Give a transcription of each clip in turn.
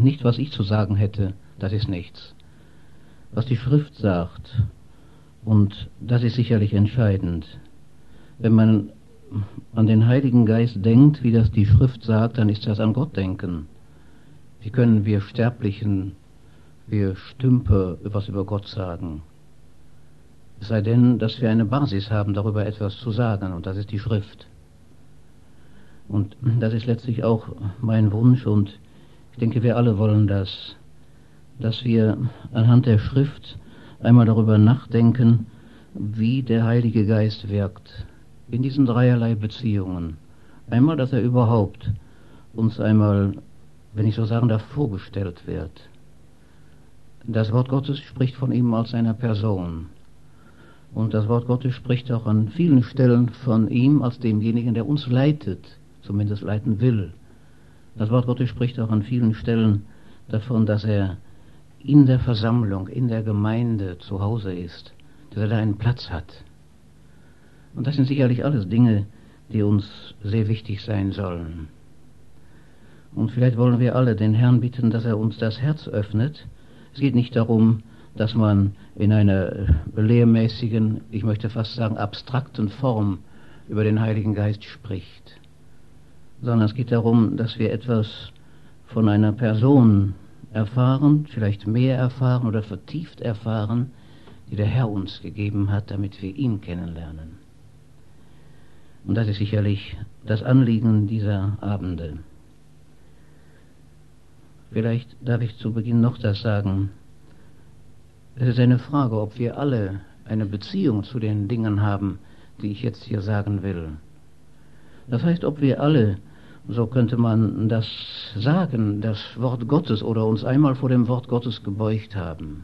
nicht, was ich zu sagen hätte, das ist nichts. Was die Schrift sagt, und das ist sicherlich entscheidend. Wenn man an den Heiligen Geist denkt, wie das die Schrift sagt, dann ist das an Gott denken. Wie können wir Sterblichen, wir Stümper etwas über Gott sagen? Es sei denn, dass wir eine Basis haben, darüber etwas zu sagen, und das ist die Schrift. Und das ist letztlich auch mein Wunsch, und ich denke, wir alle wollen das, dass wir anhand der Schrift einmal darüber nachdenken, wie der Heilige Geist wirkt in diesen dreierlei Beziehungen. Einmal, dass er überhaupt uns einmal, wenn ich so sagen darf, vorgestellt wird. Das Wort Gottes spricht von ihm als einer Person. Und das Wort Gottes spricht auch an vielen Stellen von ihm als demjenigen, der uns leitet, zumindest leiten will. Das Wort Gottes spricht auch an vielen Stellen davon, dass er in der Versammlung, in der Gemeinde zu Hause ist, dass er da einen Platz hat. Und das sind sicherlich alles Dinge, die uns sehr wichtig sein sollen. Und vielleicht wollen wir alle den Herrn bitten, dass er uns das Herz öffnet. Es geht nicht darum, dass man in einer lehrmäßigen, ich möchte fast sagen abstrakten Form über den Heiligen Geist spricht, sondern es geht darum, dass wir etwas von einer Person erfahren, vielleicht mehr erfahren oder vertieft erfahren, die der Herr uns gegeben hat, damit wir ihn kennenlernen. Und das ist sicherlich das Anliegen dieser Abende. Vielleicht darf ich zu Beginn noch das sagen. Es ist eine Frage, ob wir alle eine Beziehung zu den Dingen haben, die ich jetzt hier sagen will. Das heißt, ob wir alle, so könnte man das sagen, das Wort Gottes oder uns einmal vor dem Wort Gottes gebeugt haben.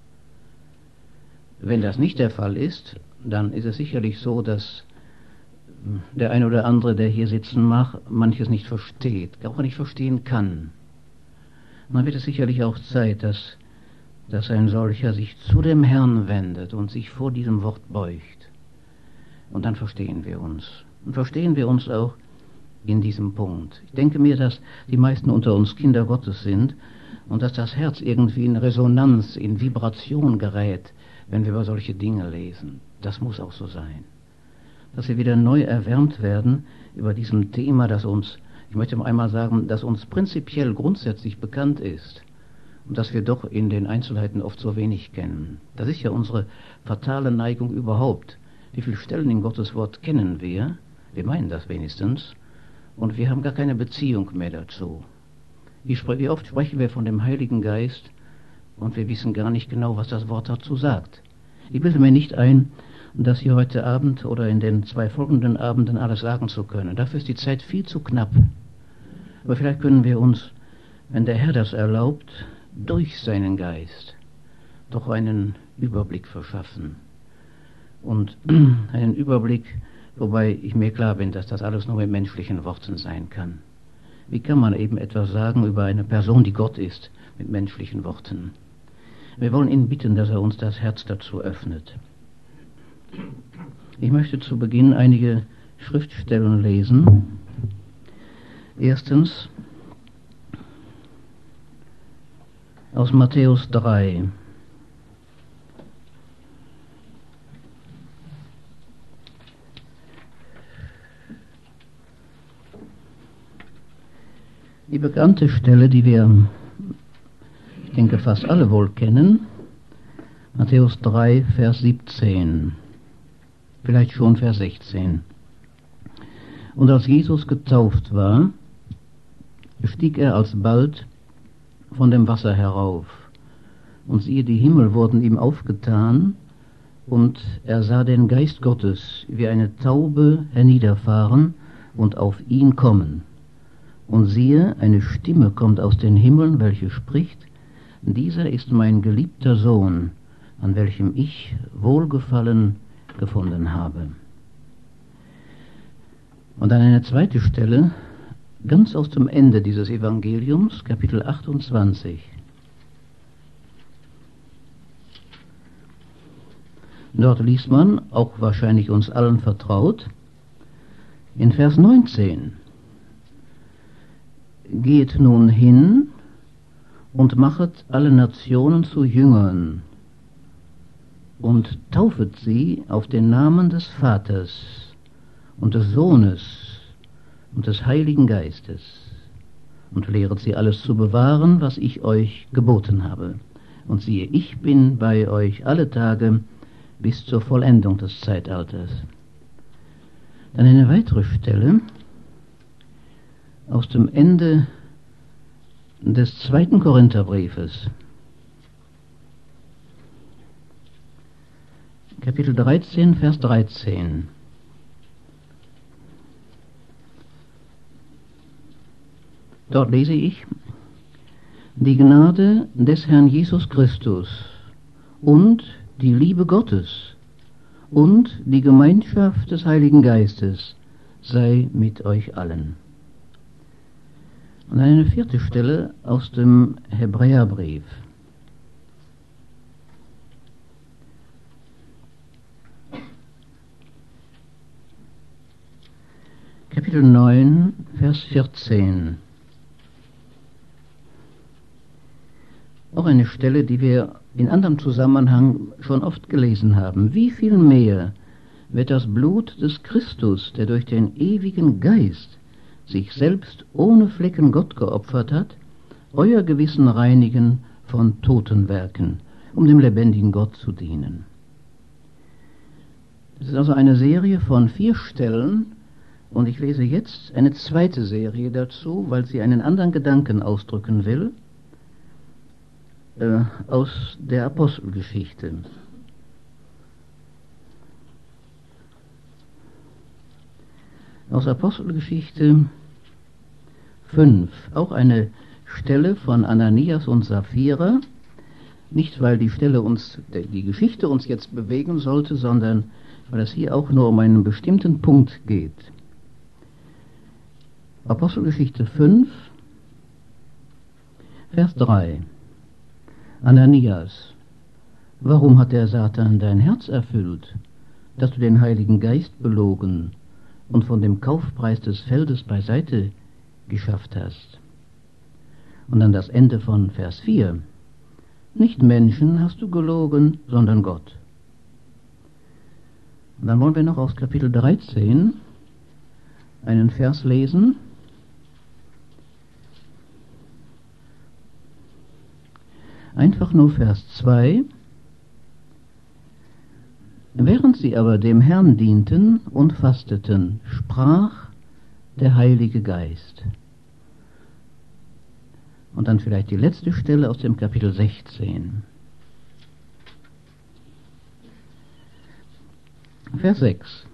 Wenn das nicht der Fall ist, dann ist es sicherlich so, dass der eine oder andere, der hier sitzen mag, manches nicht versteht, auch nicht verstehen kann. Und dann wird es sicherlich auch Zeit, dass ein solcher sich zu dem Herrn wendet und sich vor diesem Wort beugt. Und dann verstehen wir uns. Und verstehen wir uns auch in diesem Punkt. Ich denke mir, dass die meisten unter uns Kinder Gottes sind und dass das Herz irgendwie in Resonanz, in Vibration gerät, wenn wir über solche Dinge lesen. Das muss auch so sein. Dass wir wieder neu erwärmt werden über diesem Thema, das uns, ich möchte einmal sagen, dass uns prinzipiell grundsätzlich bekannt ist und dass wir doch in den Einzelheiten oft so wenig kennen. Das ist ja unsere fatale Neigung überhaupt. Wie viele Stellen in Gottes Wort kennen wir? Wir meinen das wenigstens. Und wir haben gar keine Beziehung mehr dazu. Wie oft sprechen wir von dem Heiligen Geist und wir wissen gar nicht genau, was das Wort dazu sagt. Ich bilde mir nicht ein, das hier heute Abend oder in den 2 folgenden Abenden alles sagen zu können. Dafür ist die Zeit viel zu knapp. Aber vielleicht können wir uns, wenn der Herr das erlaubt, durch seinen Geist doch einen Überblick verschaffen. Und einen Überblick, wobei ich mir klar bin, dass das alles nur mit menschlichen Worten sein kann. Wie kann man eben etwas sagen über eine Person, die Gott ist, mit menschlichen Worten? Wir wollen ihn bitten, dass er uns das Herz dazu öffnet. Ich möchte zu Beginn einige Schriftstellen lesen. Erstens aus Matthäus 3. Die bekannte Stelle, die wir, ich denke, fast alle wohl kennen, Matthäus 3, Vers 17, vielleicht schon Vers 16. Und als Jesus getauft war, stieg er alsbald von dem Wasser herauf. Und siehe, die Himmel wurden ihm aufgetan, und er sah den Geist Gottes wie eine Taube herniederfahren und auf ihn kommen. Und siehe, eine Stimme kommt aus den Himmeln, welche spricht: Dieser ist mein geliebter Sohn, an welchem ich Wohlgefallen gefunden habe. Und dann eine zweite Stelle, ganz aus dem Ende dieses Evangeliums, Kapitel 28. Dort liest man, auch wahrscheinlich uns allen vertraut, in Vers 19: Geht nun hin und machet alle Nationen zu Jüngern und taufet sie auf den Namen des Vaters und des Sohnes und des Heiligen Geistes und lehret sie alles zu bewahren, was ich euch geboten habe. Und siehe, ich bin bei euch alle Tage bis zur Vollendung des Zeitalters. Dann eine weitere Stelle aus dem Ende des 2. Korintherbriefes, Kapitel 13, Vers 13. Dort lese ich: Die Gnade des Herrn Jesus Christus und die Liebe Gottes und die Gemeinschaft des Heiligen Geistes sei mit euch allen. Und eine vierte Stelle aus dem Hebräerbrief. Kapitel 9, Vers 14. Auch eine Stelle, die wir in anderem Zusammenhang schon oft gelesen haben. Wie viel mehr wird das Blut des Christus, der durch den ewigen Geist sich selbst ohne Flecken Gott geopfert hat, euer Gewissen reinigen von toten Werken, um dem lebendigen Gott zu dienen. Es ist also eine Serie von 4 Stellen, und ich lese jetzt eine zweite Serie dazu, weil sie einen anderen Gedanken ausdrücken will, aus der Apostelgeschichte. Aus Apostelgeschichte 5, auch eine Stelle von Ananias und Sapphira, nicht weil die Geschichte uns jetzt bewegen sollte, sondern weil es hier auch nur um einen bestimmten Punkt geht. Apostelgeschichte 5, Vers 3. Ananias, warum hat der Satan dein Herz erfüllt, dass du den Heiligen Geist belogen und von dem Kaufpreis des Feldes beiseite geschafft hast? Und dann das Ende von Vers 4. Nicht Menschen hast du gelogen, sondern Gott. Und dann wollen wir noch aus Kapitel 13 einen Vers lesen. Einfach nur Vers 2. Während sie aber dem Herrn dienten und fasteten, sprach der Heilige Geist. Und dann vielleicht die letzte Stelle aus dem Kapitel 16. Vers 6.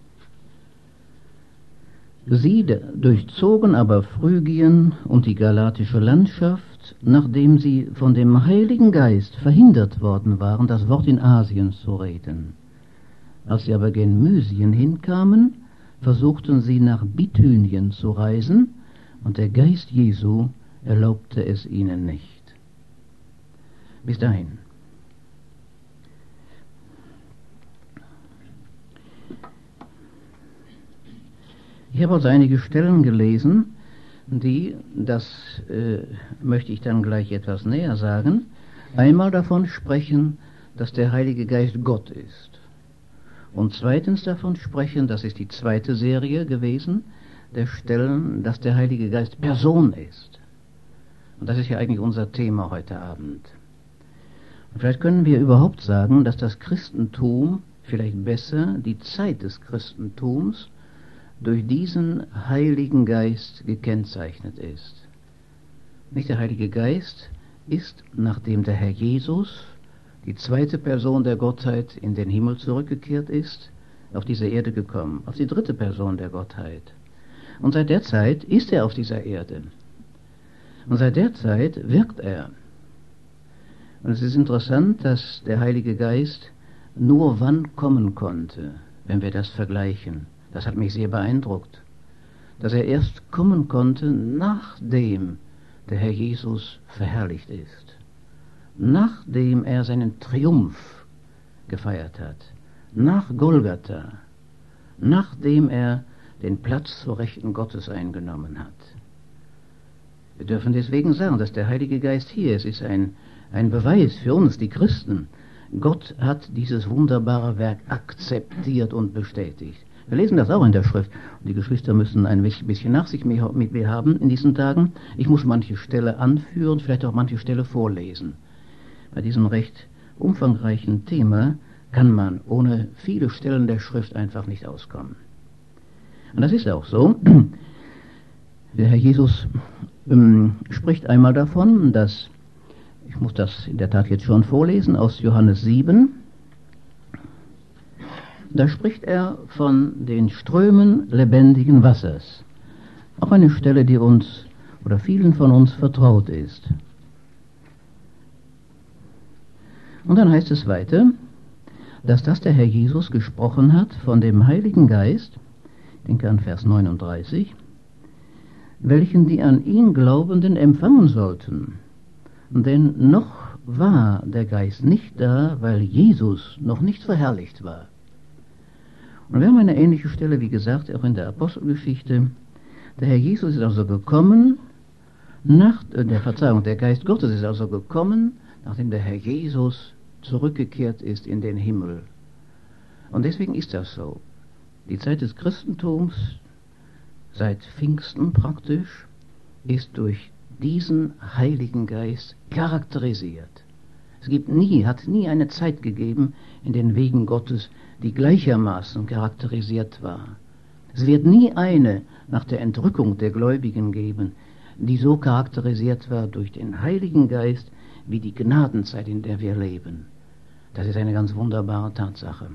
Sie durchzogen aber Phrygien und die galatische Landschaft, nachdem sie von dem Heiligen Geist verhindert worden waren, das Wort in Asien zu reden. Als sie aber gen Mysien hinkamen, versuchten sie nach Bithynien zu reisen, und der Geist Jesu erlaubte es ihnen nicht. Bis dahin. Ich habe also einige Stellen gelesen, das möchte ich dann gleich etwas näher sagen, einmal davon sprechen, dass der Heilige Geist Gott ist. Und zweitens davon sprechen, das ist die zweite Serie gewesen, der Stellen, dass der Heilige Geist Person ist. Und das ist ja eigentlich unser Thema heute Abend. Und vielleicht können wir überhaupt sagen, dass das Christentum, vielleicht besser die Zeit des Christentums, durch diesen Heiligen Geist gekennzeichnet ist. Nicht, der Heilige Geist ist, nachdem der Herr Jesus, die zweite Person der Gottheit, in den Himmel zurückgekehrt ist, auf diese Erde gekommen, als die dritte Person der Gottheit. Und seit der Zeit ist er auf dieser Erde. Und seit der Zeit wirkt er. Und es ist interessant, dass der Heilige Geist nur wann kommen konnte, wenn wir das vergleichen. Das hat mich sehr beeindruckt, dass er erst kommen konnte, nachdem der Herr Jesus verherrlicht ist, nachdem er seinen Triumph gefeiert hat, nach Golgatha, nachdem er den Platz zur Rechten Gottes eingenommen hat. Wir dürfen deswegen sagen, dass der Heilige Geist hier ist. Es ist ein Beweis für uns, die Christen. Gott hat dieses wunderbare Werk akzeptiert und bestätigt. Wir lesen das auch in der Schrift. Und die Geschwister müssen ein bisschen Nachsicht mit mir haben in diesen Tagen. Ich muss manche Stelle anführen, vielleicht auch manche Stelle vorlesen. Bei diesem recht umfangreichen Thema kann man ohne viele Stellen der Schrift einfach nicht auskommen. Und das ist auch so. Der Herr Jesus spricht einmal davon, dass, ich muss das in der Tat jetzt schon vorlesen, aus Johannes 7, da spricht er von den Strömen lebendigen Wassers. Auch eine Stelle, die uns oder vielen von uns vertraut ist. Und dann heißt es weiter, dass das der Herr Jesus gesprochen hat von dem Heiligen Geist, ich denke an Vers 39, welchen die an ihn Glaubenden empfangen sollten. Denn noch war der Geist nicht da, weil Jesus noch nicht verherrlicht war. Und wir haben eine ähnliche Stelle, wie gesagt, auch in der Apostelgeschichte. Der Herr Jesus ist also gekommen, der Geist Gottes ist also gekommen, nachdem der Herr Jesus zurückgekehrt ist in den Himmel. Und deswegen ist das so. Die Zeit des Christentums, seit Pfingsten praktisch, ist durch diesen Heiligen Geist charakterisiert. Hat nie eine Zeit gegeben in den Wegen Gottes, die gleichermaßen charakterisiert war. Es wird nie eine nach der Entrückung der Gläubigen geben, die so charakterisiert war durch den Heiligen Geist wie die Gnadenzeit, in der wir leben. Das ist eine ganz wunderbare Tatsache.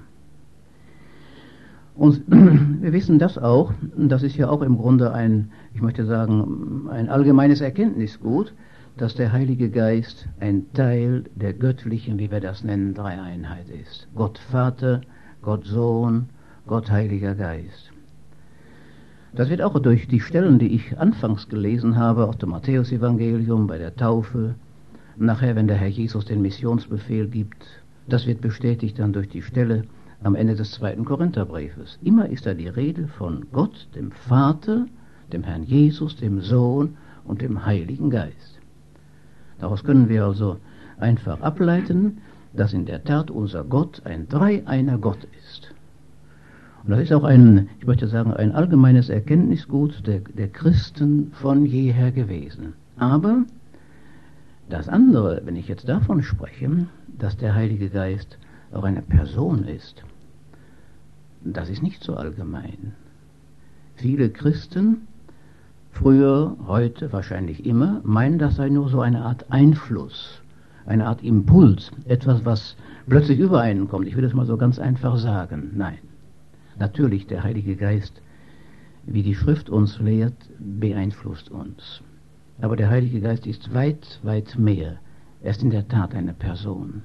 Und wir wissen das auch, das ist ja auch im Grunde ein allgemeines Erkenntnisgut, dass der Heilige Geist ein Teil der göttlichen, wie wir das nennen, Dreieinheit ist. Gott Vater, Gott Sohn, Gott Heiliger Geist. Das wird auch durch die Stellen, die ich anfangs gelesen habe, aus dem Matthäus-Evangelium, bei der Taufe, nachher, wenn der Herr Jesus den Missionsbefehl gibt, das wird bestätigt dann durch die Stelle am Ende des 2. Korintherbriefes. Immer ist da die Rede von Gott, dem Vater, dem Herrn Jesus, dem Sohn und dem Heiligen Geist. Daraus können wir also einfach ableiten, dass in der Tat unser Gott ein dreieiner Gott ist. Und das ist auch ein allgemeines Erkenntnisgut der Christen von jeher gewesen. Aber das andere, wenn ich jetzt davon spreche, dass der Heilige Geist auch eine Person ist, das ist nicht so allgemein. Viele Christen, früher, heute, wahrscheinlich immer, meinen, das sei nur so eine Art Einfluss, eine Art Impuls, etwas, was plötzlich über einen kommt. Ich will es mal so ganz einfach sagen. Nein. Natürlich, der Heilige Geist, wie die Schrift uns lehrt, beeinflusst uns. Aber der Heilige Geist ist weit, weit mehr. Er ist in der Tat eine Person.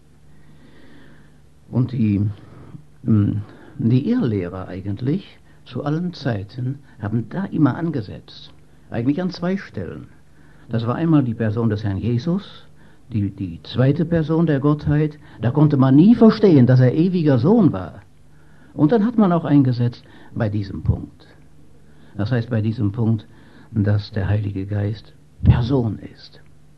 Und die Irrlehrer eigentlich zu allen Zeiten haben da immer angesetzt. Eigentlich an zwei Stellen. Das war einmal die Person des Herrn Jesus, die zweite Person der Gottheit. Da konnte man nie verstehen, dass er ewiger Sohn war. Und dann hat man auch eingesetzt bei diesem Punkt. Das heißt bei diesem Punkt, dass der Heilige Geist Person ist.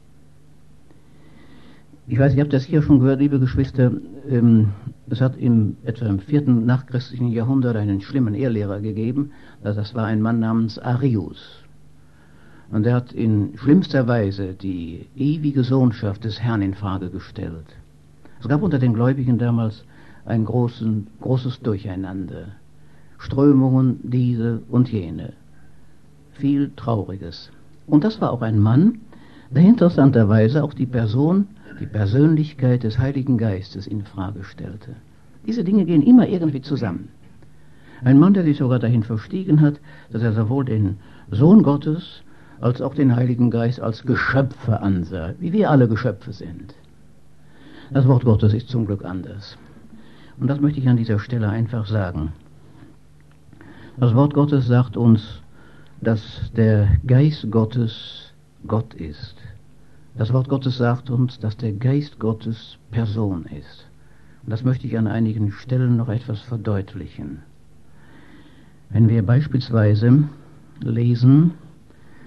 Ich weiß, ihr habt das hier schon gehört, liebe Geschwister, es hat etwa im 4. nachchristlichen Jahrhundert einen schlimmen Irrlehrer gegeben, das war ein Mann namens Arius. Und er hat in schlimmster Weise die ewige Sohnschaft des Herrn in Frage gestellt. Es gab unter den Gläubigen damals ein großes Durcheinander. Strömungen, diese und jene. Viel Trauriges. Und das war auch ein Mann, der interessanterweise auch die Persönlichkeit des Heiligen Geistes in Frage stellte. Diese Dinge gehen immer irgendwie zusammen. Ein Mann, der sich sogar dahin verstiegen hat, dass er sowohl den Sohn Gottes als auch den Heiligen Geist als Geschöpfe ansah, wie wir alle Geschöpfe sind. Das Wort Gottes ist zum Glück anders. Und das möchte ich an dieser Stelle einfach sagen. Das Wort Gottes sagt uns, dass der Geist Gottes Gott ist. Das Wort Gottes sagt uns, dass der Geist Gottes Person ist. Und das möchte ich an einigen Stellen noch etwas verdeutlichen. Wenn wir beispielsweise lesen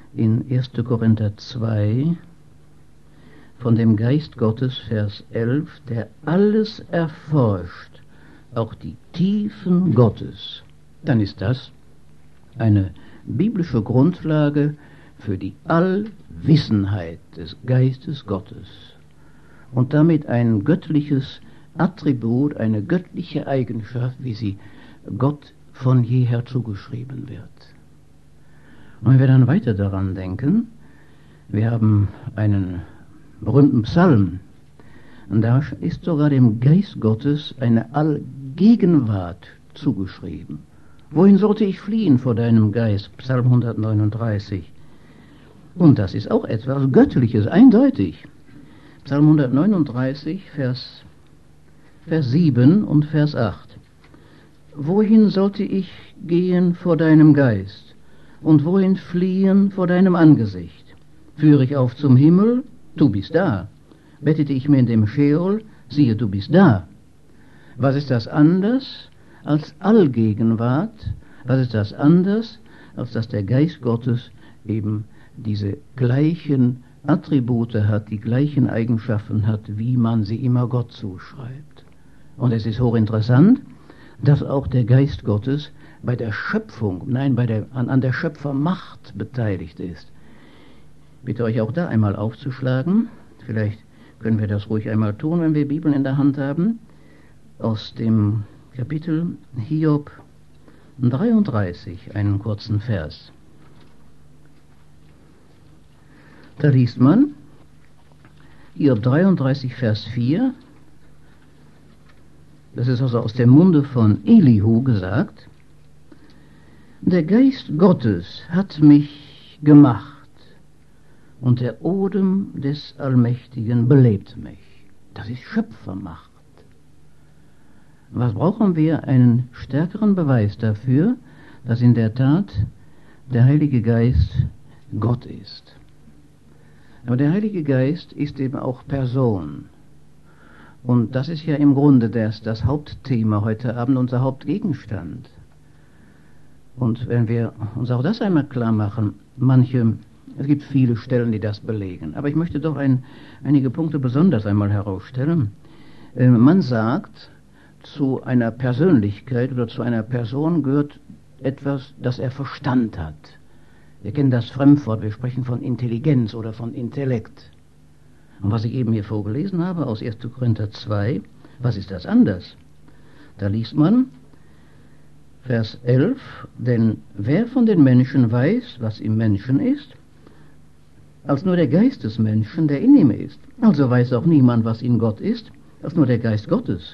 in 1. Korinther 2 von dem Geist Gottes, Vers 11, der alles erforscht, auch die Tiefen Gottes, dann ist das eine biblische Grundlage für die Allwissenheit des Geistes Gottes und damit ein göttliches Attribut, eine göttliche Eigenschaft, wie sie Gott von jeher zugeschrieben wird. Und wenn wir dann weiter daran denken, wir haben einen berühmten Psalm, und da ist sogar dem Geist Gottes eine Allgegenwart zugeschrieben. Wohin sollte ich fliehen vor deinem Geist? Psalm 139. Und das ist auch etwas Göttliches, eindeutig. Psalm 139, Vers 7 und Vers 8. Wohin sollte ich gehen vor deinem Geist? Und wohin fliehen vor deinem Angesicht? Führe ich auf zum Himmel? Du bist da. Bettete ich mir in dem Scheol? Siehe, du bist da. Was ist das anders als Allgegenwart? Was ist das anders, als dass der Geist Gottes eben diese gleichen Attribute hat, die gleichen Eigenschaften hat, wie man sie immer Gott zuschreibt? Und es ist hochinteressant, dass auch der Geist Gottes bei der Schöpfung, nein, an der Schöpfermacht beteiligt ist. Ich bitte euch auch da einmal aufzuschlagen. Vielleicht können wir das ruhig einmal tun, wenn wir Bibeln in der Hand haben. Aus dem Kapitel Hiob 33, einen kurzen Vers. Da liest man, Hiob 33, Vers 4, das ist also aus dem Munde von Elihu gesagt: Der Geist Gottes hat mich gemacht, und der Odem des Allmächtigen belebt mich. Das ist Schöpfermacht. Was brauchen wir? Einen stärkeren Beweis dafür, dass in der Tat der Heilige Geist Gott ist. Aber der Heilige Geist ist eben auch Person. Und das ist ja im Grunde das Hauptthema heute Abend, unser Hauptgegenstand. Und wenn wir uns auch das einmal klar machen, es gibt viele Stellen, die das belegen, aber ich möchte doch einige Punkte besonders einmal herausstellen. Man sagt, zu einer Persönlichkeit oder zu einer Person gehört etwas, das er Verstand hat. Wir kennen das Fremdwort, wir sprechen von Intelligenz oder von Intellekt. Und was ich eben hier vorgelesen habe aus 1. Korinther 2, was ist das anders? Da liest man, Vers 11, denn wer von den Menschen weiß, was im Menschen ist, als nur der Geist des Menschen, der in ihm ist. Also weiß auch niemand, was in Gott ist, als nur der Geist Gottes.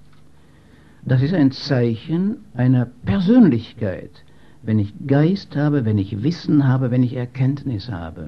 Das ist ein Zeichen einer Persönlichkeit, wenn ich Geist habe, wenn ich Wissen habe, wenn ich Erkenntnis habe.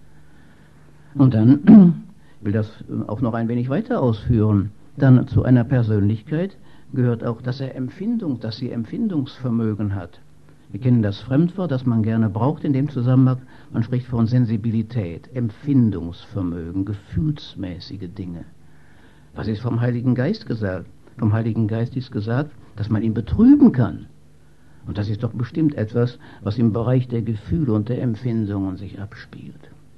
Und dann will das auch noch ein wenig weiter ausführen. Dann zu einer Persönlichkeit gehört auch, dass sie Empfindungsvermögen hat. Wir kennen das Fremdwort, das man gerne braucht in dem Zusammenhang. Man spricht von Sensibilität, Empfindungsvermögen, gefühlsmäßige Dinge. Was ist vom Heiligen Geist gesagt? Vom Heiligen Geist ist gesagt, dass man ihn betrüben kann. Und das ist doch bestimmt etwas, was im Bereich der Gefühle und der Empfindungen sich abspielt.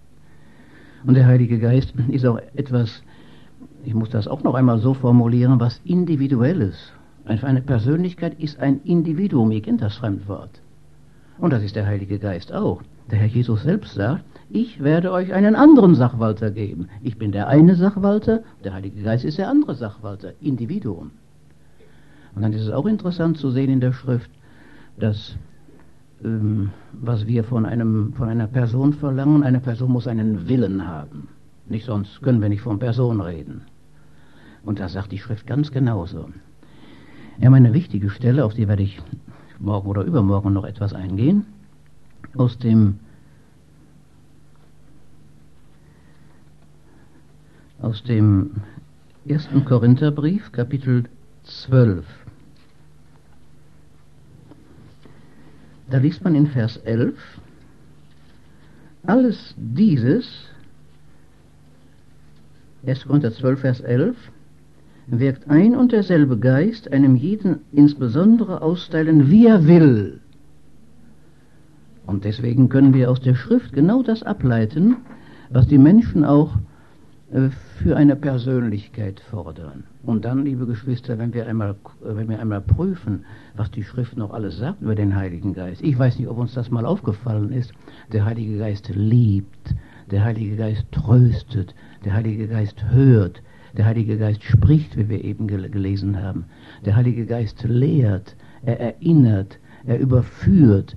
Und der Heilige Geist ist auch etwas, ich muss das auch noch einmal so formulieren, was Individuelles. Eine Persönlichkeit ist ein Individuum, ihr kennt das Fremdwort. Und das ist der Heilige Geist auch. Der Herr Jesus selbst sagt, ich werde euch einen anderen Sachwalter geben. Ich bin der eine Sachwalter, der Heilige Geist ist der andere Sachwalter, Individuum. Und dann ist es auch interessant zu sehen in der Schrift, dass was wir von einer Person verlangen, eine Person muss einen Willen haben. Nicht sonst können wir nicht von Person reden. Und da sagt die Schrift ganz genauso. Ja, eine wichtige Stelle, auf die werde ich morgen oder übermorgen noch etwas eingehen, aus dem 1. Korintherbrief, Kapitel 12. Da liest man in Vers 11, alles dieses, 1. Korinther 12, Vers 11, wirkt ein und derselbe Geist einem jeden insbesondere austeilen, wie er will. Und deswegen können wir aus der Schrift genau das ableiten, was die Menschen auch für eine Persönlichkeit fordern. Und dann, liebe Geschwister, wenn wir einmal prüfen, was die Schrift noch alles sagt über den Heiligen Geist. Ich weiß nicht, ob uns das mal aufgefallen ist. Der Heilige Geist liebt, der Heilige Geist tröstet, der Heilige Geist hört, der Heilige Geist spricht, wie wir eben gelesen haben. Der Heilige Geist lehrt, er erinnert, er überführt,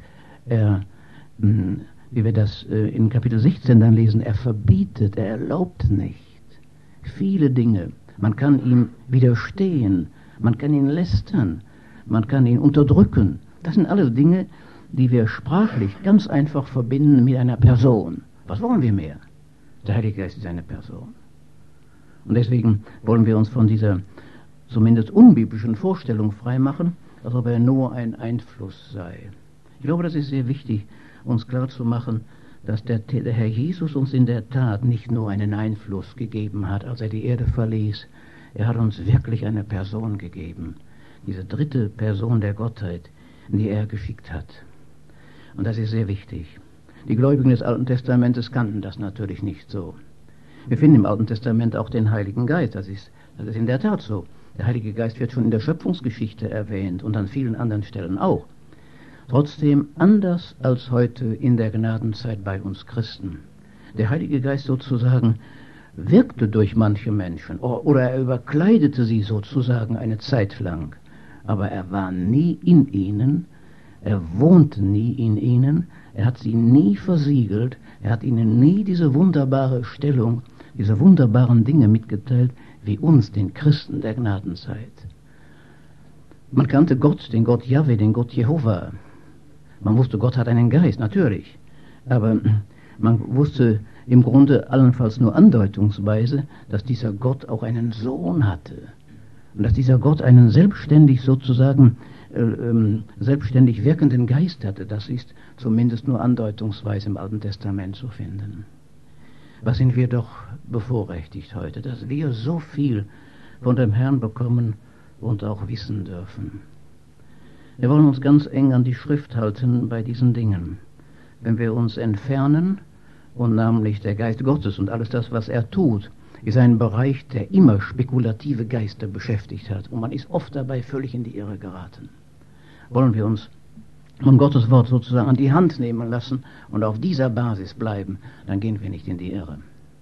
wie wir das in Kapitel 16 dann lesen, er verbietet, er erlaubt nicht. Viele Dinge. Man kann ihm widerstehen, man kann ihn lästern, man kann ihn unterdrücken. Das sind alles Dinge, die wir sprachlich ganz einfach verbinden mit einer Person. Was wollen wir mehr? Der Heilige Geist ist eine Person. Und deswegen wollen wir uns von dieser zumindest unbiblischen Vorstellung freimachen, als ob er nur ein Einfluss sei. Ich glaube, das ist sehr wichtig, uns klarzumachen, dass der Herr Jesus uns in der Tat nicht nur einen Einfluss gegeben hat, als er die Erde verließ. Er hat uns wirklich eine Person gegeben, diese dritte Person der Gottheit, die er geschickt hat. Und das ist sehr wichtig. Die Gläubigen des Alten Testamentes kannten das natürlich nicht so. Wir finden im Alten Testament auch den Heiligen Geist, das ist in der Tat so. Der Heilige Geist wird schon in der Schöpfungsgeschichte erwähnt und an vielen anderen Stellen auch. Trotzdem anders als heute in der Gnadenzeit bei uns Christen. Der Heilige Geist sozusagen wirkte durch manche Menschen oder er überkleidete sie sozusagen eine Zeit lang. Aber er war nie in ihnen, er wohnte nie in ihnen, er hat sie nie versiegelt, er hat ihnen nie diese wunderbare Stellung, diese wunderbaren Dinge mitgeteilt, wie uns, den Christen der Gnadenzeit. Man kannte Gott, den Gott Jahwe, den Gott Jehova. Man wusste, Gott hat einen Geist, natürlich. Aber man wusste im Grunde allenfalls nur andeutungsweise, dass dieser Gott auch einen Sohn hatte. Und dass dieser Gott einen selbstständig sozusagen, selbstständig wirkenden Geist hatte. Das ist zumindest nur andeutungsweise im Alten Testament zu finden. Was sind wir doch bevorrechtigt heute, dass wir so viel von dem Herrn bekommen und auch wissen dürfen. Wir wollen uns ganz eng an die Schrift halten bei diesen Dingen. Wenn wir uns entfernen, und namentlich der Geist Gottes und alles das, was er tut, ist ein Bereich, der immer spekulative Geister beschäftigt hat. Und man ist oft dabei völlig in die Irre geraten. Wollen wir uns von Gottes Wort sozusagen an die Hand nehmen lassen und auf dieser Basis bleiben, dann gehen wir nicht in die Irre.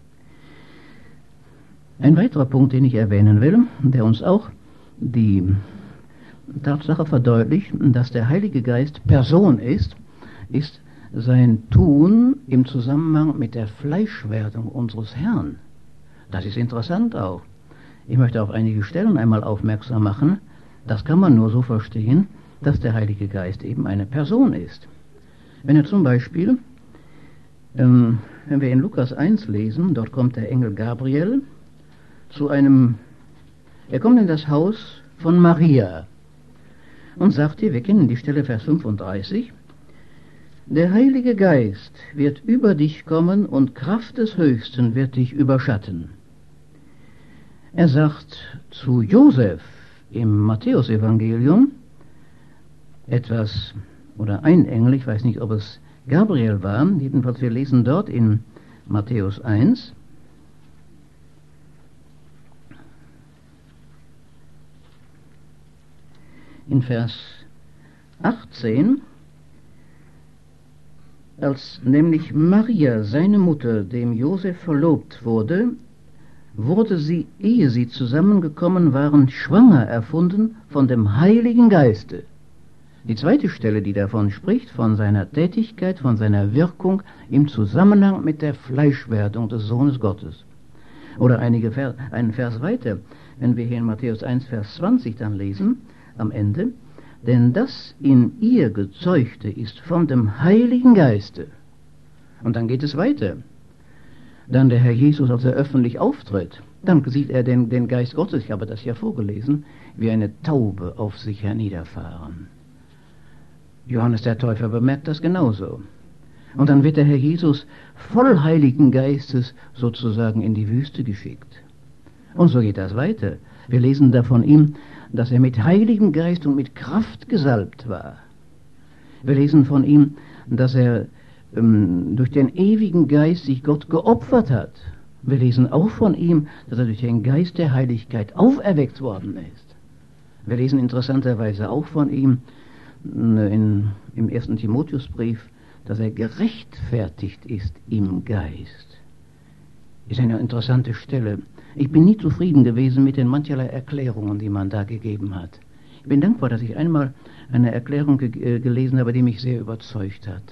Ein weiterer Punkt, den ich erwähnen will, der uns auch die Tatsache verdeutlicht, dass der Heilige Geist Person ist sein Tun im Zusammenhang mit der Fleischwerdung unseres Herrn. Das ist interessant auch. Ich möchte auf einige Stellen einmal aufmerksam machen. Das kann man nur so verstehen, dass der Heilige Geist eben eine Person ist. Wenn er zum Beispiel, wenn wir in Lukas 1 lesen, dort kommt der Engel Gabriel er kommt in das Haus von Maria und sagt ihr, wir kennen die Stelle Vers 35, der Heilige Geist wird über dich kommen und Kraft des Höchsten wird dich überschatten. Er sagt zu Josef im Matthäusevangelium etwas, oder ein Engel, ich weiß nicht, ob es Gabriel war, jedenfalls wir lesen dort in Matthäus 1, in Vers 18, als nämlich Maria, seine Mutter, dem Josef verlobt wurde, wurde sie, ehe sie zusammengekommen waren, schwanger erfunden von dem Heiligen Geiste. Die zweite Stelle, die davon spricht, von seiner Tätigkeit, von seiner Wirkung im Zusammenhang mit der Fleischwerdung des Sohnes Gottes. Oder einen Vers weiter, wenn wir hier in Matthäus 1, Vers 20 dann lesen, am Ende, denn das in ihr Gezeugte ist von dem Heiligen Geiste. Und dann geht es weiter. Dann der Herr Jesus, als er öffentlich auftritt, dann sieht er den Geist Gottes, ich habe das ja vorgelesen, wie eine Taube auf sich herniederfahren. Johannes der Täufer bemerkt das genauso. Und dann wird der Herr Jesus voll Heiligen Geistes sozusagen in die Wüste geschickt. Und so geht das weiter. Wir lesen da von ihm, dass er mit Heiligem Geist und mit Kraft gesalbt war. Wir lesen von ihm, dass er durch den ewigen Geist sich Gott geopfert hat. Wir lesen auch von ihm, dass er durch den Geist der Heiligkeit auferweckt worden ist. Wir lesen interessanterweise auch von ihm im 1. Timotheusbrief, dass er gerechtfertigt ist im Geist. Ist eine interessante Stelle. Ich bin nie zufrieden gewesen mit den mancherlei Erklärungen, die man da gegeben hat. Ich bin dankbar, dass ich einmal eine Erklärung gelesen habe, die mich sehr überzeugt hat.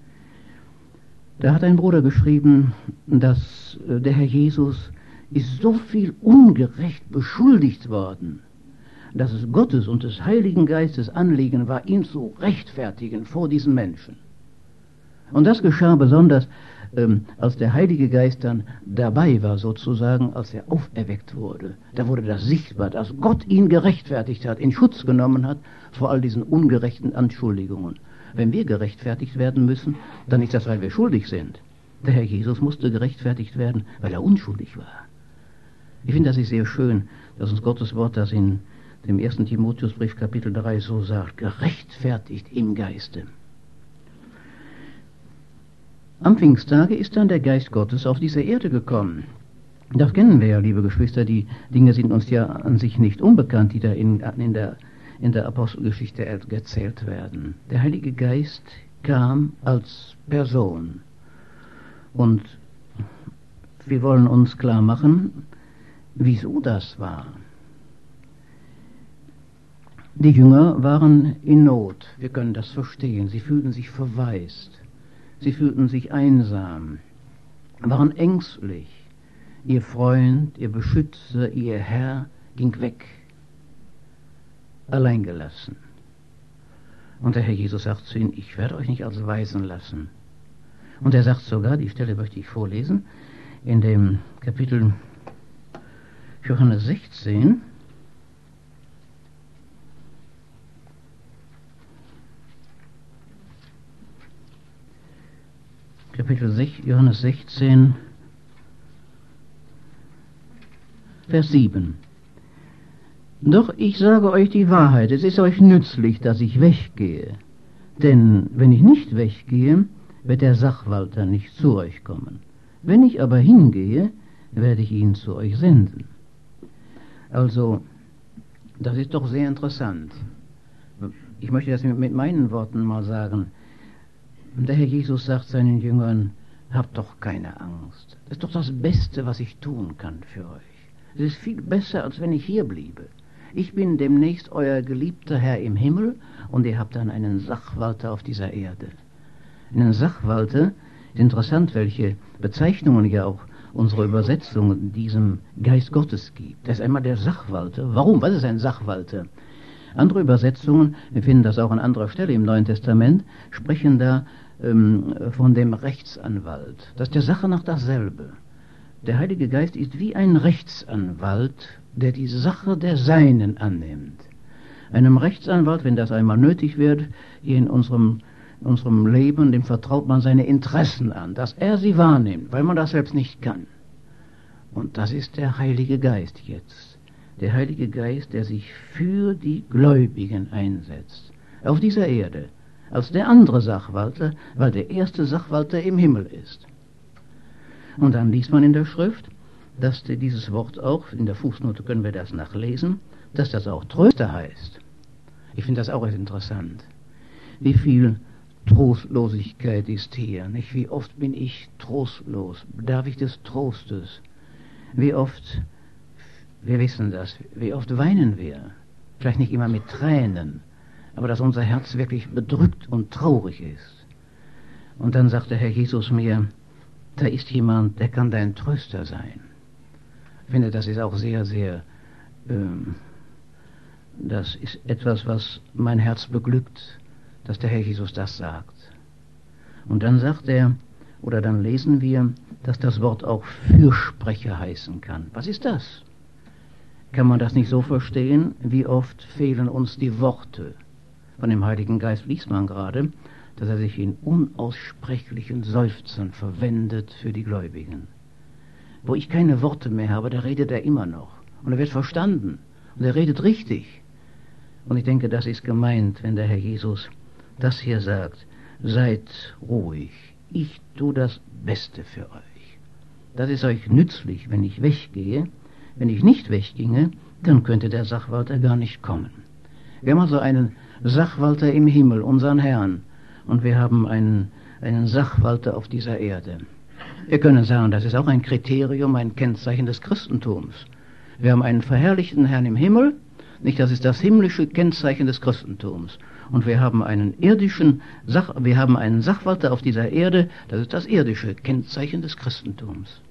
Da hat ein Bruder geschrieben, dass der Herr Jesus ist so viel ungerecht beschuldigt worden, dass es Gottes und des Heiligen Geistes Anliegen war, ihn zu rechtfertigen vor diesen Menschen. Und das geschah besonders, als der Heilige Geist dann dabei war, sozusagen, als er auferweckt wurde. Da wurde das sichtbar, dass Gott ihn gerechtfertigt hat, in Schutz genommen hat vor all diesen ungerechten Anschuldigungen. Wenn wir gerechtfertigt werden müssen, dann ist das, weil wir schuldig sind. Der Herr Jesus musste gerechtfertigt werden, weil er unschuldig war. Ich finde, das ist sehr schön, dass uns Gottes Wort das in dem 1. Timotheusbrief Kapitel 3 so sagt, gerechtfertigt im Geiste. Am Pfingsttage ist dann der Geist Gottes auf diese Erde gekommen. Das kennen wir ja, liebe Geschwister, die Dinge sind uns ja an sich nicht unbekannt, die da in der Apostelgeschichte erzählt werden. Der Heilige Geist kam als Person. Und wir wollen uns klar machen, wieso das war. Die Jünger waren in Not, wir können das verstehen. Sie fühlten sich verwaist, sie fühlten sich einsam, waren ängstlich. Ihr Freund, ihr Beschützer, ihr Herr ging weg, allein gelassen. Und der Herr Jesus sagt zu ihnen, ich werde euch nicht als Waisen lassen. Und er sagt sogar, die Stelle möchte ich vorlesen, in dem Kapitel Johannes 16, Johannes 16, Vers 7. Doch ich sage euch die Wahrheit, es ist euch nützlich, dass ich weggehe. Denn wenn ich nicht weggehe, wird der Sachwalter nicht zu euch kommen. Wenn ich aber hingehe, werde ich ihn zu euch senden. Also, das ist doch sehr interessant. Ich möchte das mit meinen Worten mal sagen. Der Herr Jesus sagt seinen Jüngern, habt doch keine Angst. Das ist doch das Beste, was ich tun kann für euch. Es ist viel besser, als wenn ich hier bliebe. Ich bin demnächst euer geliebter Herr im Himmel und ihr habt dann einen Sachwalter auf dieser Erde. Einen Sachwalter, ist interessant, welche Bezeichnungen ja auch unsere Übersetzung diesem Geist Gottes gibt. Das ist einmal der Sachwalter. Warum? Was ist ein Sachwalter? Andere Übersetzungen, wir finden das auch an anderer Stelle im Neuen Testament, sprechen da von dem Rechtsanwalt. Das ist der Sache nach dasselbe. Der Heilige Geist ist wie ein Rechtsanwalt, der die Sache der Seinen annimmt. Einem Rechtsanwalt, wenn das einmal nötig wird, hier in unserem Leben, dem vertraut man seine Interessen an, dass er sie wahrnimmt, weil man das selbst nicht kann. Und das ist der Heilige Geist jetzt. Der Heilige Geist, der sich für die Gläubigen einsetzt. Auf dieser Erde. Als der andere Sachwalter, weil der erste Sachwalter im Himmel ist. Und dann liest man in der Schrift, dass dieses Wort auch, in der Fußnote können wir das nachlesen, dass das auch Tröster heißt. Ich finde das auch interessant. Wie viel Trostlosigkeit ist hier, nicht? Wie oft bin ich trostlos, bedarf ich des Trostes? Wie oft, wir wissen das, wie oft weinen wir? Vielleicht nicht immer mit Tränen, aber dass unser Herz wirklich bedrückt und traurig ist. Und dann sagt der Herr Jesus mir, da ist jemand, der kann dein Tröster sein. Ich finde, das ist auch sehr, sehr, das ist etwas, was mein Herz beglückt, dass der Herr Jesus das sagt. Und dann sagt er, oder dann lesen wir, dass das Wort auch Fürsprecher heißen kann. Was ist das? Kann man das nicht so verstehen? Wie oft fehlen uns die Worte? Von dem Heiligen Geist liest man gerade, dass er sich in unaussprechlichen Seufzern verwendet für die Gläubigen. Wo ich keine Worte mehr habe, da redet er immer noch. Und er wird verstanden. Und er redet richtig. Und ich denke, das ist gemeint, wenn der Herr Jesus das hier sagt, seid ruhig, ich tue das Beste für euch. Das ist euch nützlich, wenn ich weggehe. Wenn ich nicht wegginge, dann könnte der Sachwalter gar nicht kommen. Wir haben also einen Sachwalter im Himmel, unseren Herrn, und wir haben einen Sachwalter auf dieser Erde. Wir können sagen, das ist auch ein Kriterium, ein Kennzeichen des Christentums. Wir haben einen verherrlichten Herrn im Himmel, nicht, das ist das himmlische Kennzeichen des Christentums. Und wir haben einen Sachwalter auf dieser Erde, das ist das irdische Kennzeichen des Christentums.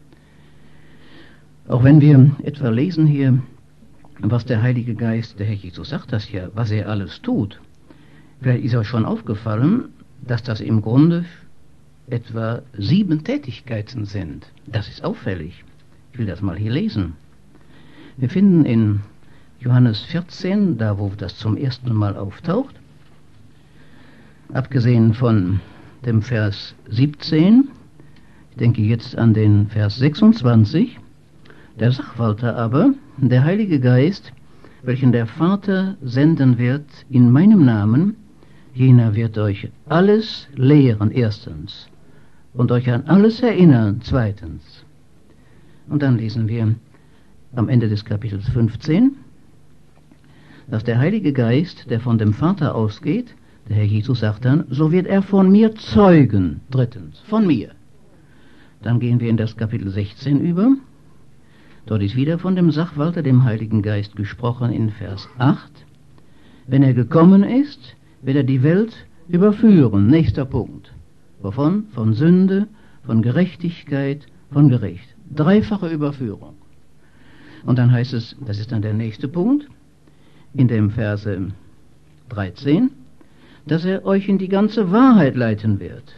Auch wenn wir etwa lesen hier, was der Heilige Geist, der Herr Jesus sagt das ja, was er alles tut, vielleicht ist euch schon aufgefallen, dass das im Grunde etwa 7 Tätigkeiten sind. Das ist auffällig. Ich will das mal hier lesen. Wir finden in Johannes 14, da wo das zum ersten Mal auftaucht, abgesehen von dem Vers 17, ich denke jetzt an den Vers 26, der Sachwalter aber, der Heilige Geist, welchen der Vater senden wird in meinem Namen, jener wird euch alles lehren, erstens, und euch an alles erinnern, zweitens. Und dann lesen wir am Ende des Kapitels 15, dass der Heilige Geist, der von dem Vater ausgeht, der Herr Jesus sagt dann, so wird er von mir zeugen, drittens, von mir. Dann gehen wir in das Kapitel 16 über. Dort ist wieder von dem Sachwalter, dem Heiligen Geist, gesprochen in Vers 8. Wenn er gekommen ist, wird er die Welt überführen. Nächster Punkt. Wovon? Von Sünde, von Gerechtigkeit, von Gericht. 3-fache Überführung. Und dann heißt es, das ist dann der nächste Punkt, in dem Verse 13, dass er euch in die ganze Wahrheit leiten wird.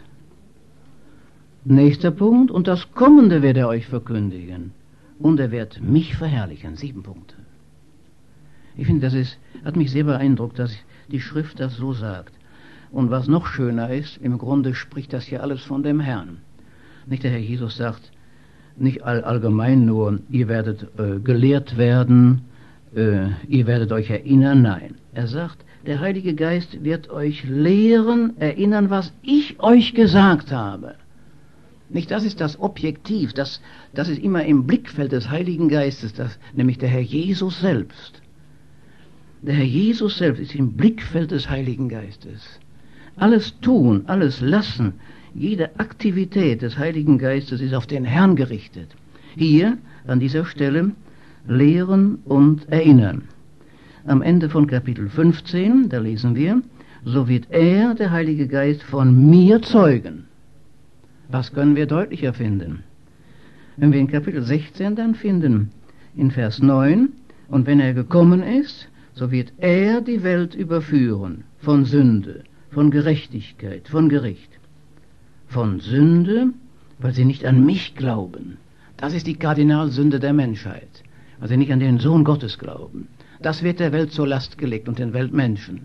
Nächster Punkt, und das Kommende wird er euch verkündigen. Und er wird mich verherrlichen. 7 Punkte. Ich finde, hat mich sehr beeindruckt, dass die Schrift das so sagt. Und was noch schöner ist, im Grunde spricht das hier alles von dem Herrn. Nicht der Herr Jesus sagt, nicht allgemein nur, ihr werdet gelehrt werden, ihr werdet euch erinnern. Nein, er sagt, der Heilige Geist wird euch lehren, erinnern, was ich euch gesagt habe. Nicht, das ist das Objektiv, das ist immer im Blickfeld des Heiligen Geistes, nämlich der Herr Jesus selbst. Der Herr Jesus selbst ist im Blickfeld des Heiligen Geistes. Alles Tun, alles Lassen, jede Aktivität des Heiligen Geistes ist auf den Herrn gerichtet. Hier, an dieser Stelle, lehren und erinnern. Am Ende von Kapitel 15, da lesen wir, so wird er, der Heilige Geist, von mir zeugen. Was können wir deutlicher finden? Wenn wir in Kapitel 16 dann finden, in Vers 9, und wenn er gekommen ist, so wird er die Welt überführen von Sünde, von Gerechtigkeit, von Gericht. Von Sünde, weil sie nicht an mich glauben. Das ist die Kardinalsünde der Menschheit, weil sie nicht an den Sohn Gottes glauben. Das wird der Welt zur Last gelegt und den Weltmenschen.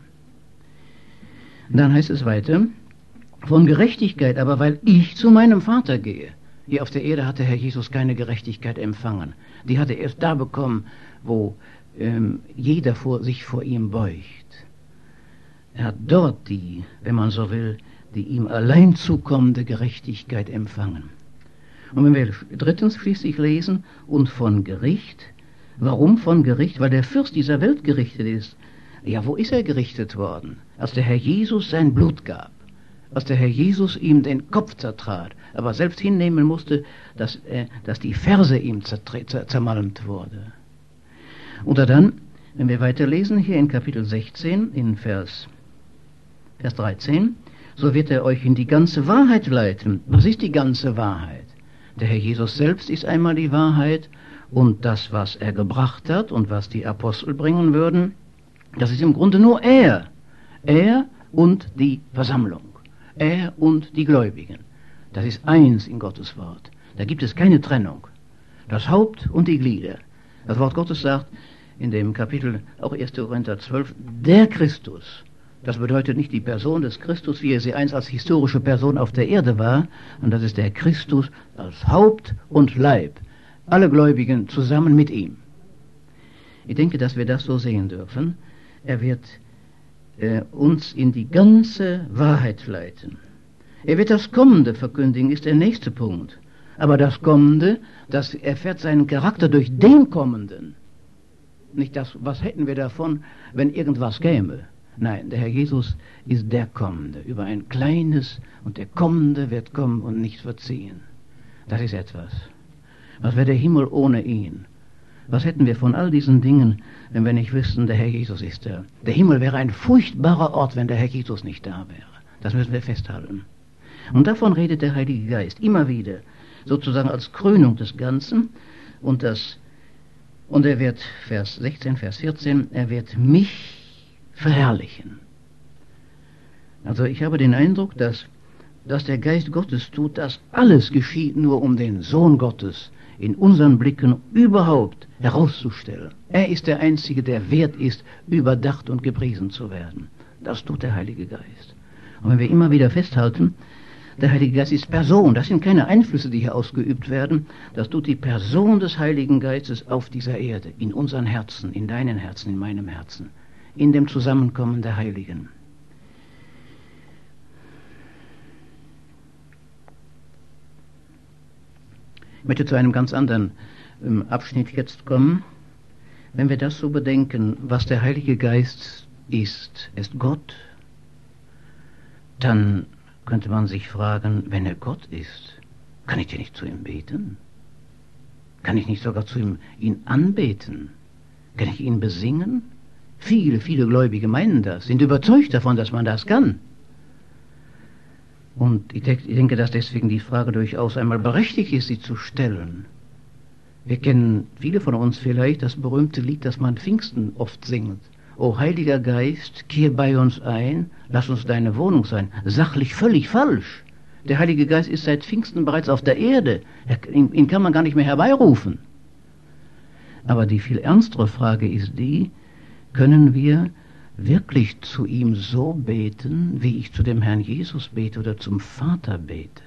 Dann heißt es weiter, von Gerechtigkeit, aber weil ich zu meinem Vater gehe. Hier auf der Erde hatte Herr Jesus keine Gerechtigkeit empfangen. Die hat er erst da bekommen, wo jeder sich vor ihm beugt. Er hat dort die, wenn man so will, die ihm allein zukommende Gerechtigkeit empfangen. Und wenn wir drittens schließlich lesen, und von Gericht. Warum von Gericht? Weil der Fürst dieser Welt gerichtet ist. Ja, wo ist er gerichtet worden? Als der Herr Jesus sein Blut gab. Als der Herr Jesus ihm den Kopf zertrat, aber selbst hinnehmen musste, dass die Ferse ihm zermalmt wurde. Oder dann, wenn wir weiterlesen, hier in Kapitel 16, in Vers 13, so wird er euch in die ganze Wahrheit leiten. Was ist die ganze Wahrheit? Der Herr Jesus selbst ist einmal die Wahrheit, und das, was er gebracht hat und was die Apostel bringen würden, das ist im Grunde nur er. Er und die Versammlung. Er und die Gläubigen. Das ist eins in Gottes Wort. Da gibt es keine Trennung. Das Haupt und die Glieder. Das Wort Gottes sagt in dem Kapitel, auch 1. Korinther 12, der Christus. Das bedeutet nicht die Person des Christus, wie er sie einst als historische Person auf der Erde war, und das ist der Christus als Haupt und Leib. Alle Gläubigen zusammen mit ihm. Ich denke, dass wir das so sehen dürfen. Er wird uns in die ganze Wahrheit leiten. Er wird das Kommende verkündigen, ist der nächste Punkt. Aber das Kommende, das erfährt seinen Charakter durch den Kommenden. Nicht das, was hätten wir davon, wenn irgendwas käme. Nein, der Herr Jesus ist der Kommende, über ein kleines, und der Kommende wird kommen und nicht verziehen. Das ist etwas. Was wäre der Himmel ohne ihn? Was hätten wir von all diesen Dingen, wenn wir nicht wüssten, der Herr Jesus ist da? Der Himmel wäre ein furchtbarer Ort, wenn der Herr Jesus nicht da wäre. Das müssen wir festhalten. Und davon redet der Heilige Geist immer wieder, sozusagen als Krönung des Ganzen. Und er wird, Vers 16, Vers 14, er wird mich verherrlichen. Also ich habe den Eindruck, dass der Geist Gottes tut, dass alles geschieht nur um den Sohn Gottes in unseren Blicken überhaupt herauszustellen. Er ist der Einzige, der wert ist, überdacht und gepriesen zu werden. Das tut der Heilige Geist. Und wenn wir immer wieder festhalten, der Heilige Geist ist Person, das sind keine Einflüsse, die hier ausgeübt werden, das tut die Person des Heiligen Geistes auf dieser Erde, in unseren Herzen, in deinen Herzen, in meinem Herzen, in dem Zusammenkommen der Heiligen. Ich möchte zu einem ganz anderen Abschnitt jetzt kommen. Wenn wir das so bedenken, was der Heilige Geist ist Gott, dann könnte man sich fragen, wenn er Gott ist, kann ich denn nicht zu ihm beten? Kann ich nicht sogar zu ihm ihn anbeten? Kann ich ihn besingen? Viele, viele Gläubige meinen das, sind überzeugt davon, dass man das kann. Und ich denke, dass deswegen die Frage durchaus einmal berechtigt ist, sie zu stellen. Wir kennen, viele von uns vielleicht, das berühmte Lied, das man Pfingsten oft singt. O Heiliger Geist, kehr bei uns ein, lass uns deine Wohnung sein. Sachlich völlig falsch. Der Heilige Geist ist seit Pfingsten bereits auf der Erde. Ihn kann man gar nicht mehr herbeirufen. Aber die viel ernstere Frage ist die, können wir wirklich zu ihm so beten, wie ich zu dem Herrn Jesus bete oder zum Vater bete?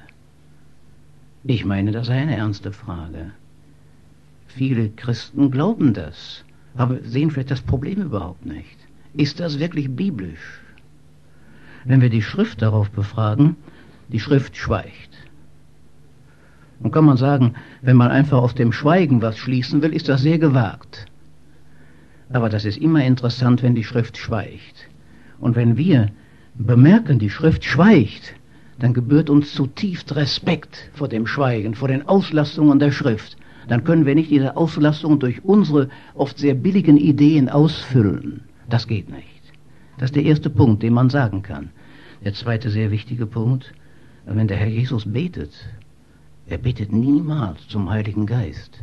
Ich meine, das sei eine ernste Frage. Viele Christen glauben das, aber sehen vielleicht das Problem überhaupt nicht. Ist das wirklich biblisch? Wenn wir die Schrift darauf befragen, die Schrift schweigt. Und kann man sagen, wenn man einfach aus dem Schweigen was schließen will, ist das sehr gewagt. Aber das ist immer interessant, wenn die Schrift schweigt. Und wenn wir bemerken, die Schrift schweigt, dann gebührt uns zutiefst Respekt vor dem Schweigen, vor den Auslassungen der Schrift. Dann können wir nicht diese Auslassungen durch unsere oft sehr billigen Ideen ausfüllen. Das geht nicht. Das ist der erste Punkt, den man sagen kann. Der zweite sehr wichtige Punkt, wenn der Herr Jesus betet, er betet niemals zum Heiligen Geist.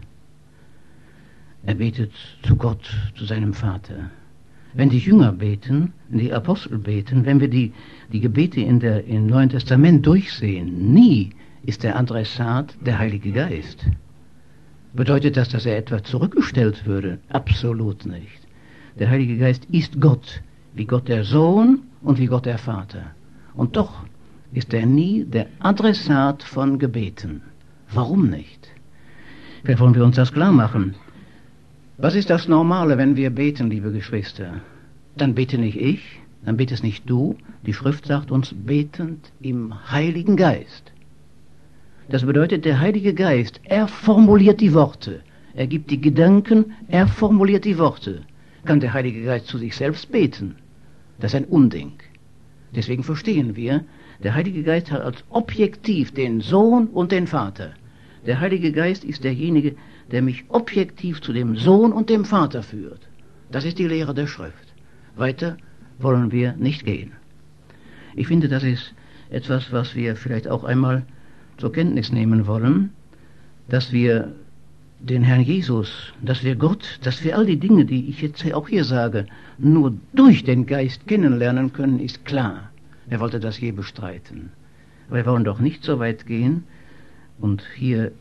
Er betet zu Gott, zu seinem Vater. Wenn die Jünger beten, die Apostel beten, wenn wir die Gebete im Neuen Testament durchsehen, nie ist der Adressat der Heilige Geist. Bedeutet das, dass er etwa zurückgestellt würde? Absolut nicht. Der Heilige Geist ist Gott, wie Gott der Sohn und wie Gott der Vater. Und doch ist er nie der Adressat von Gebeten. Warum nicht? Vielleicht wollen wir uns das klar machen. Was ist das Normale, wenn wir beten, liebe Geschwister? Dann bete nicht ich, dann betest nicht du. Die Schrift sagt uns, betend im Heiligen Geist. Das bedeutet, der Heilige Geist, er formuliert die Worte. Er gibt die Gedanken, er formuliert die Worte. Kann der Heilige Geist zu sich selbst beten? Das ist ein Unding. Deswegen verstehen wir, der Heilige Geist hat als Objektiv den Sohn und den Vater. Der Heilige Geist ist derjenige, der mich objektiv zu dem Sohn und dem Vater führt. Das ist die Lehre der Schrift. Weiter wollen wir nicht gehen. Ich finde, das ist etwas, was wir vielleicht auch einmal zur Kenntnis nehmen wollen, dass wir den Herrn Jesus, dass wir Gott, dass wir all die Dinge, die ich jetzt auch hier sage, nur durch den Geist kennenlernen können, ist klar. Wer wollte das je bestreiten? Aber wir wollen doch nicht so weit gehen und hier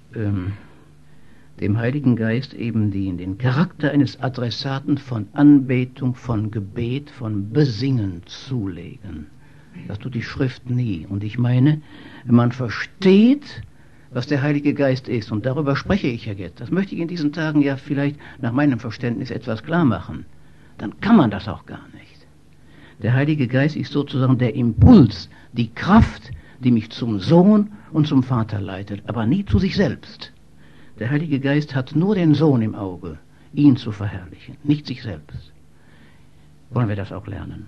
dem Heiligen Geist eben den Charakter eines Adressaten von Anbetung, von Gebet, von Besingen zulegen. Das tut die Schrift nie. Und ich meine, wenn man versteht, was der Heilige Geist ist, und darüber spreche ich ja jetzt, das möchte ich in diesen Tagen ja vielleicht nach meinem Verständnis etwas klar machen, dann kann man das auch gar nicht. Der Heilige Geist ist sozusagen der Impuls, die Kraft, die mich zum Sohn und zum Vater leitet, aber nie zu sich selbst. Der Heilige Geist hat nur den Sohn im Auge, ihn zu verherrlichen, nicht sich selbst. Wollen wir das auch lernen?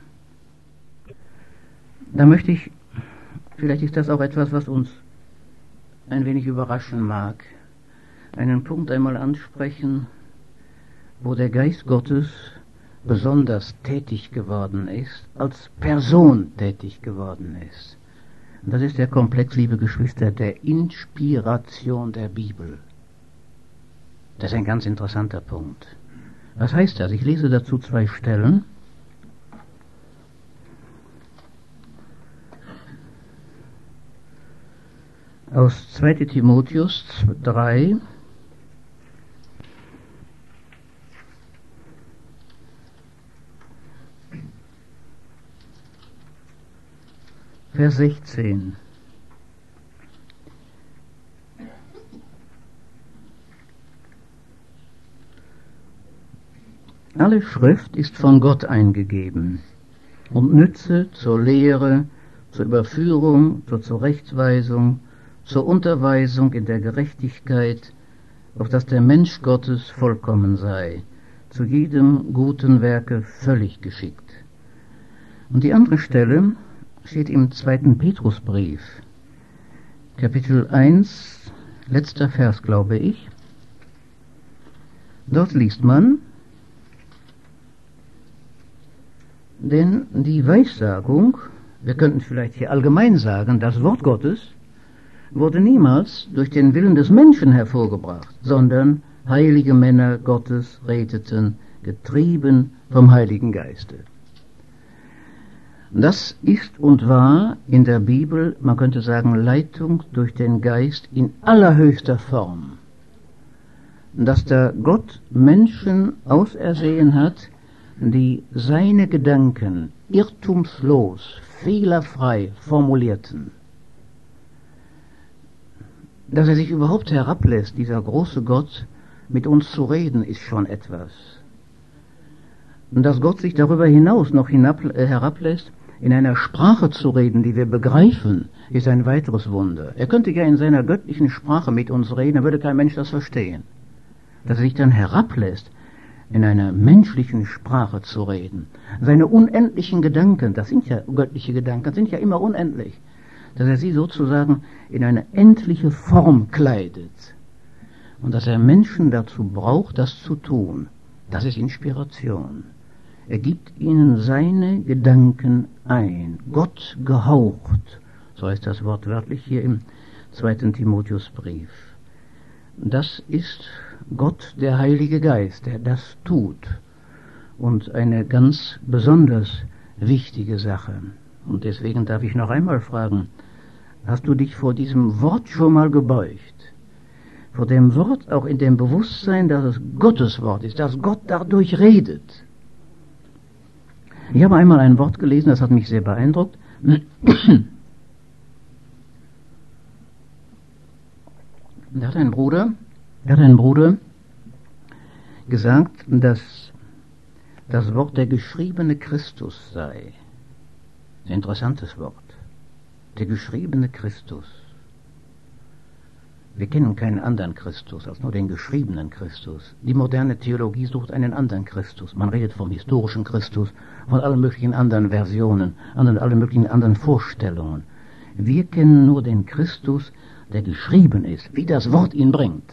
Da möchte ich, vielleicht ist das auch etwas, was uns ein wenig überraschen mag, einen Punkt einmal ansprechen, wo der Geist Gottes besonders tätig geworden ist, als Person tätig geworden ist. Und das ist der Komplex, liebe Geschwister, der Inspiration der Bibel. Das ist ein ganz interessanter Punkt. Was heißt das? Ich lese dazu 2 Stellen. Aus 2. Timotheus 3, Vers 16. Alle Schrift ist von Gott eingegeben und nütze zur Lehre, zur Überführung, zur Zurechtweisung, zur Unterweisung in der Gerechtigkeit, auf dass der Mensch Gottes vollkommen sei, zu jedem guten Werke völlig geschickt. Und die andere Stelle steht im 2. Petrusbrief, Kapitel 1, letzter Vers, glaube ich. Dort liest man: Denn die Weissagung, wir könnten vielleicht hier allgemein sagen, das Wort Gottes wurde niemals durch den Willen des Menschen hervorgebracht, sondern heilige Männer Gottes redeten, getrieben vom Heiligen Geiste. Das ist und war in der Bibel, man könnte sagen, Leitung durch den Geist in allerhöchster Form. Dass der Gott Menschen ausersehen hat, die seine Gedanken irrtumslos, fehlerfrei formulierten. Dass er sich überhaupt herablässt, dieser große Gott, mit uns zu reden, ist schon etwas. Und dass Gott sich darüber hinaus noch herablässt, in einer Sprache zu reden, die wir begreifen, ist ein weiteres Wunder. Er könnte ja in seiner göttlichen Sprache mit uns reden, dann würde kein Mensch das verstehen. Dass er sich dann herablässt, in einer menschlichen Sprache zu reden. Seine unendlichen Gedanken, das sind ja göttliche Gedanken, sind ja immer unendlich. Dass er sie sozusagen in eine endliche Form kleidet. Und dass er Menschen dazu braucht, das zu tun. Das ist Inspiration. Er gibt ihnen seine Gedanken ein. Gott gehaucht. So heißt das wortwörtlich hier im 2. Timotheusbrief. Das ist Gott, der Heilige Geist, der das tut. Und eine ganz besonders wichtige Sache. Und deswegen darf ich noch einmal fragen, hast du dich vor diesem Wort schon mal gebeugt? Vor dem Wort auch in dem Bewusstsein, dass es Gottes Wort ist, dass Gott dadurch redet. Ich habe einmal ein Wort gelesen, das hat mich sehr beeindruckt. Da hat ein Bruder gesagt, dass das Wort der geschriebene Christus sei. Ein interessantes Wort. Der geschriebene Christus. Wir kennen keinen anderen Christus als nur den geschriebenen Christus. Die moderne Theologie sucht einen anderen Christus. Man redet vom historischen Christus, von allen möglichen anderen Versionen, allen möglichen anderen Vorstellungen. Wir kennen nur den Christus, der geschrieben ist, wie das Wort ihn bringt.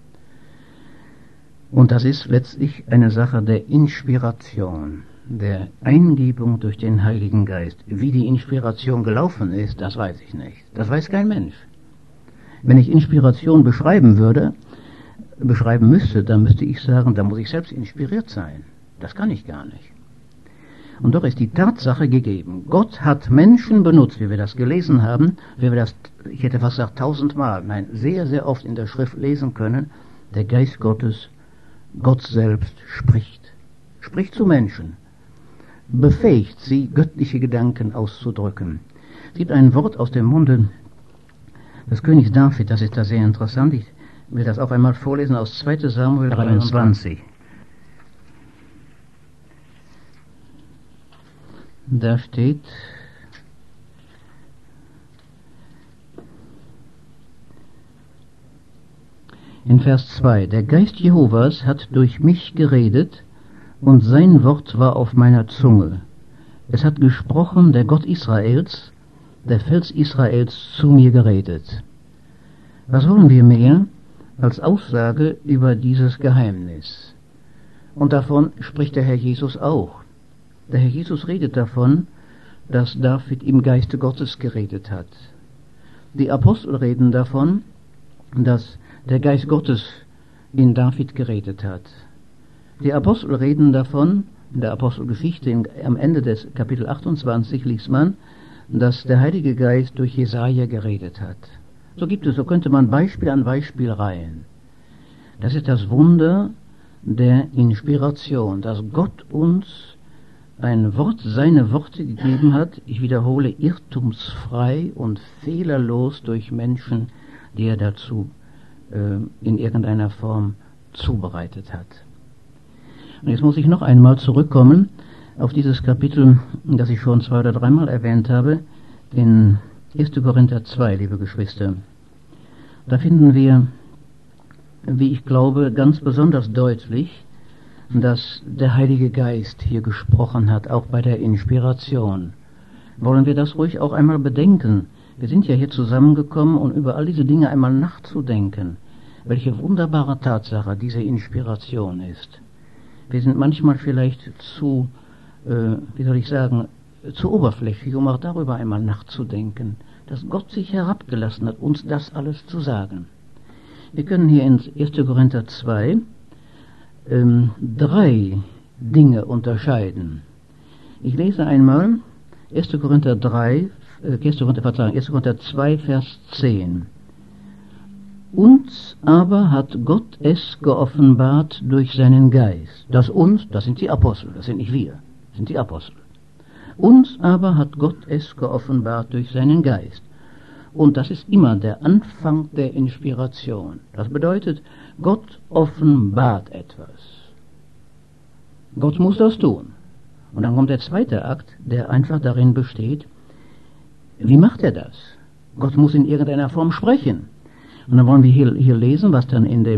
Und das ist letztlich eine Sache der Inspiration, der Eingebung durch den Heiligen Geist. Wie die Inspiration gelaufen ist, das weiß ich nicht. Das weiß kein Mensch. Wenn ich Inspiration beschreiben müsste, dann müsste ich sagen, da muss ich selbst inspiriert sein. Das kann ich gar nicht. Und doch ist die Tatsache gegeben. Gott hat Menschen benutzt, wie wir das gelesen haben, wie wir das, ich hätte fast gesagt 1000-mal, nein, sehr, sehr oft in der Schrift lesen können. Der Geist Gottes, Gott selbst spricht zu Menschen, befähigt sie, göttliche Gedanken auszudrücken. Es gibt ein Wort aus dem Munde des Königs David, das ist da sehr interessant. Ich will das auch einmal vorlesen aus 2. Samuel 23. Da steht: In Vers 2: Der Geist Jehovas hat durch mich geredet, und sein Wort war auf meiner Zunge. Es hat gesprochen der Gott Israels, der Fels Israels, zu mir geredet. Was wollen wir mehr als Aussage über dieses Geheimnis? Und davon spricht der Herr Jesus auch. Der Herr Jesus redet davon, dass David im Geiste Gottes geredet hat. Die Apostel reden davon, dass der Geist Gottes in David geredet hat. Die Apostel reden davon, in der Apostelgeschichte am Ende des Kapitel 28 liest man, dass der Heilige Geist durch Jesaja geredet hat. So könnte man Beispiel an Beispiel reihen. Das ist das Wunder der Inspiration, dass Gott uns ein Wort, seine Worte gegeben hat, ich wiederhole, irrtumsfrei und fehlerlos durch Menschen, die er dazu in irgendeiner Form zubereitet hat. Und jetzt muss ich noch einmal zurückkommen auf dieses Kapitel, das ich schon 2 oder 3 Mal erwähnt habe, in 1. Korinther 2, liebe Geschwister. Da finden wir, wie ich glaube, ganz besonders deutlich, dass der Heilige Geist hier gesprochen hat, auch bei der Inspiration. Wollen wir das ruhig auch einmal bedenken? Wir sind ja hier zusammengekommen, um über all diese Dinge einmal nachzudenken, welche wunderbare Tatsache diese Inspiration ist. Wir sind manchmal vielleicht zu oberflächlich, um auch darüber einmal nachzudenken, dass Gott sich herabgelassen hat, uns das alles zu sagen. Wir können hier in 1. Korinther 2 3 Dinge unterscheiden. Ich lese einmal 1. Korinther 2, Vers 10. Uns aber hat Gott es geoffenbart durch seinen Geist. Das uns, das sind die Apostel, das sind nicht wir, das sind die Apostel. Uns aber hat Gott es geoffenbart durch seinen Geist. Und das ist immer der Anfang der Inspiration. Das bedeutet, Gott offenbart etwas. Gott muss das tun. Und dann kommt der zweite Akt, der einfach darin besteht, wie macht er das? Gott muss in irgendeiner Form sprechen. Und dann wollen wir hier lesen, was dann in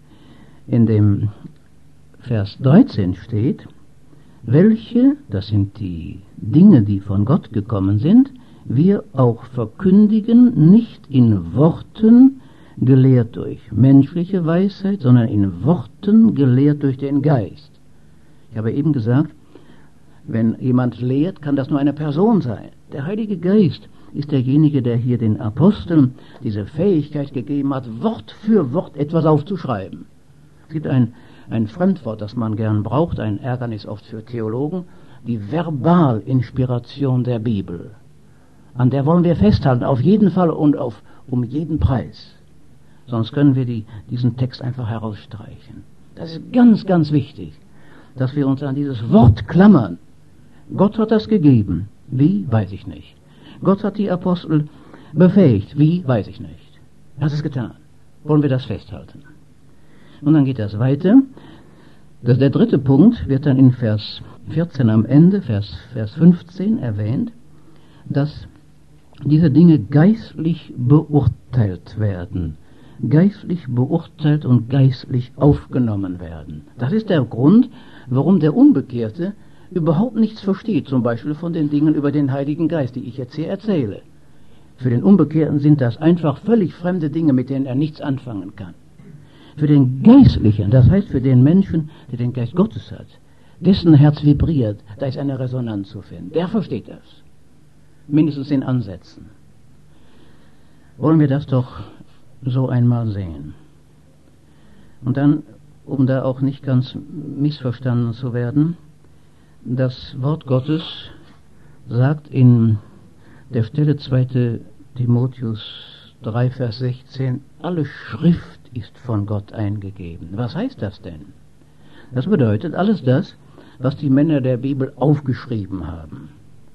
dem Vers 13 steht, welche, das sind die Dinge, die von Gott gekommen sind, wir auch verkündigen, nicht in Worten gelehrt durch menschliche Weisheit, sondern in Worten gelehrt durch den Geist. Ich habe eben gesagt, wenn jemand lehrt, kann das nur eine Person sein. Der Heilige Geist ist derjenige, der hier den Aposteln diese Fähigkeit gegeben hat, Wort für Wort etwas aufzuschreiben. Es gibt ein Fremdwort, das man gern braucht, ein Ärgernis oft für Theologen, die Verbalinspiration der Bibel. An der wollen wir festhalten, auf jeden Fall und um jeden Preis. Sonst können wir diesen Text einfach herausstreichen. Das ist ganz, ganz wichtig, dass wir uns an dieses Wort klammern. Gott hat das gegeben. Wie? Weiß ich nicht. Gott hat die Apostel befähigt. Wie? Weiß ich nicht. Er hat es getan. Wollen wir das festhalten? Und dann geht das weiter. Der dritte Punkt wird dann in Vers 14 am Ende, Vers 15 erwähnt, dass diese Dinge geistlich beurteilt werden. Geistlich beurteilt und geistlich aufgenommen werden. Das ist der Grund, warum der Unbekehrte überhaupt nichts versteht, zum Beispiel von den Dingen über den Heiligen Geist, die ich jetzt hier erzähle. Für den Unbekehrten sind das einfach völlig fremde Dinge, mit denen er nichts anfangen kann. Für den Geistlichen, das heißt für den Menschen, der den Geist Gottes hat, dessen Herz vibriert, da ist eine Resonanz zu finden. Der versteht das. Mindestens in Ansätzen. Wollen wir das doch so einmal sehen. Und dann, um da auch nicht ganz missverstanden zu werden, das Wort Gottes sagt in der Stelle 2. Timotheus 3, Vers 16, alle Schrift ist von Gott eingegeben. Was heißt das denn? Das bedeutet alles das, was die Männer der Bibel aufgeschrieben haben.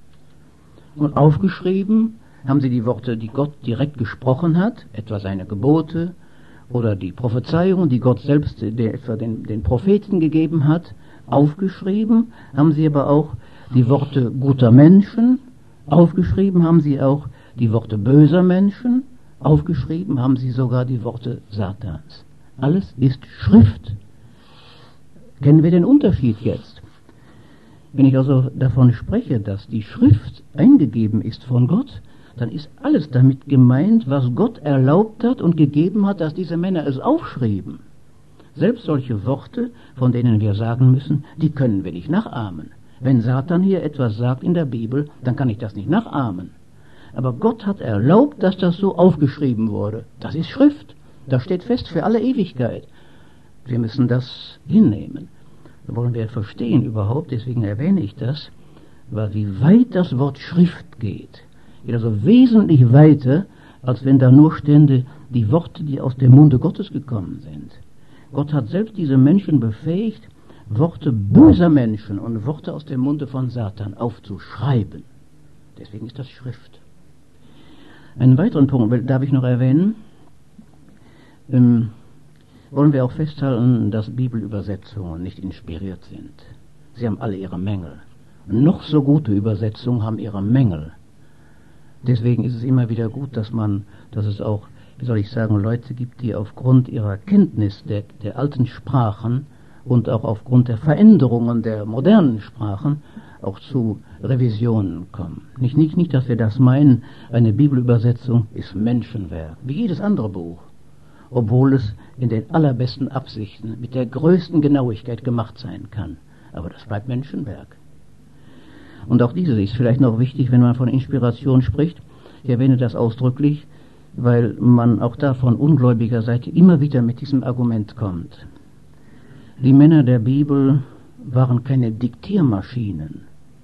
Und aufgeschrieben haben sie die Worte, die Gott direkt gesprochen hat, etwa seine Gebote oder die Prophezeiungen, die Gott selbst etwa den Propheten gegeben hat. Aufgeschrieben haben sie aber auch die Worte guter Menschen, aufgeschrieben haben sie auch die Worte böser Menschen, aufgeschrieben haben sie sogar die Worte Satans. Alles ist Schrift. Kennen wir den Unterschied jetzt? Wenn ich also davon spreche, dass die Schrift eingegeben ist von Gott, dann ist alles damit gemeint, was Gott erlaubt hat und gegeben hat, dass diese Männer es aufschrieben. Selbst solche Worte, von denen wir sagen müssen, die können wir nicht nachahmen. Wenn Satan hier etwas sagt in der Bibel, dann kann ich das nicht nachahmen. Aber Gott hat erlaubt, dass das so aufgeschrieben wurde. Das ist Schrift. Das steht fest für alle Ewigkeit. Wir müssen das hinnehmen. Das wollen wir verstehen überhaupt, deswegen erwähne ich das, weil wie weit das Wort Schrift geht also wesentlich weiter, als wenn da nur stände, die Worte, die aus dem Munde Gottes gekommen sind. Gott hat selbst diese Menschen befähigt, Worte böser Menschen und Worte aus dem Munde von Satan aufzuschreiben. Deswegen ist das Schrift. Einen weiteren Punkt darf ich noch erwähnen. Wollen wir auch festhalten, dass Bibelübersetzungen nicht inspiriert sind. Sie haben alle ihre Mängel. Noch so gute Übersetzungen haben ihre Mängel. Deswegen ist es immer wieder gut, dass es auch, wie soll ich sagen, Leute gibt, die aufgrund ihrer Kenntnis der alten Sprachen und auch aufgrund der Veränderungen der modernen Sprachen auch zu Revisionen kommen. Nicht, dass wir das meinen, eine Bibelübersetzung ist Menschenwerk, wie jedes andere Buch, obwohl es in den allerbesten Absichten mit der größten Genauigkeit gemacht sein kann. Aber das bleibt Menschenwerk. Und auch dieses ist vielleicht noch wichtig, wenn man von Inspiration spricht. Ich erwähne das ausdrücklich, weil man auch da von ungläubiger Seite immer wieder mit diesem Argument kommt. Die Männer der Bibel waren keine Diktiermaschinen.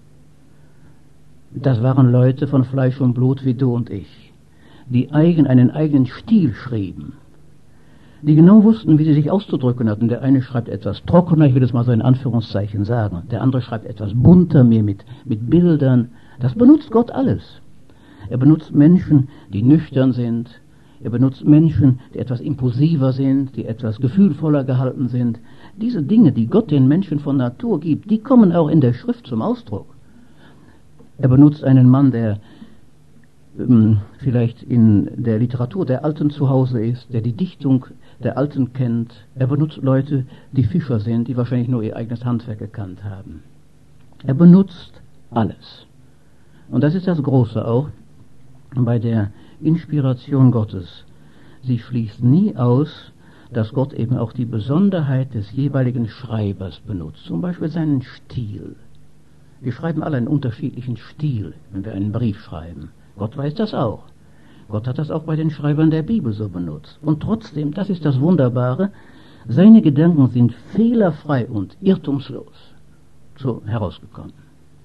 Das waren Leute von Fleisch und Blut wie du und ich, die einen eigenen Stil schrieben, die genau wussten, wie sie sich auszudrücken hatten. Der eine schreibt etwas trockener, ich will es mal so in Anführungszeichen sagen. Der andere schreibt etwas bunter, mehr mit Bildern. Das benutzt Gott alles. Er benutzt Menschen, die nüchtern sind. Er benutzt Menschen, die etwas impulsiver sind, die etwas gefühlvoller gehalten sind. Diese Dinge, die Gott den Menschen von Natur gibt, die kommen auch in der Schrift zum Ausdruck. Er benutzt einen Mann, der vielleicht in der Literatur der Alten zu Hause ist, der die Dichtung der Alten kennt. Er benutzt Leute, die Fischer sind, die wahrscheinlich nur ihr eigenes Handwerk gekannt haben. Er benutzt alles. Und das ist das Große auch bei der Inspiration Gottes. Sie schließt nie aus, dass Gott eben auch die Besonderheit des jeweiligen Schreibers benutzt, zum Beispiel seinen Stil. Wir schreiben alle einen unterschiedlichen Stil, wenn wir einen Brief schreiben. Gott weiß das auch. Gott hat das auch bei den Schreibern der Bibel so benutzt. Und trotzdem, das ist das Wunderbare, seine Gedanken sind fehlerfrei und irrtumslos so herausgekommen.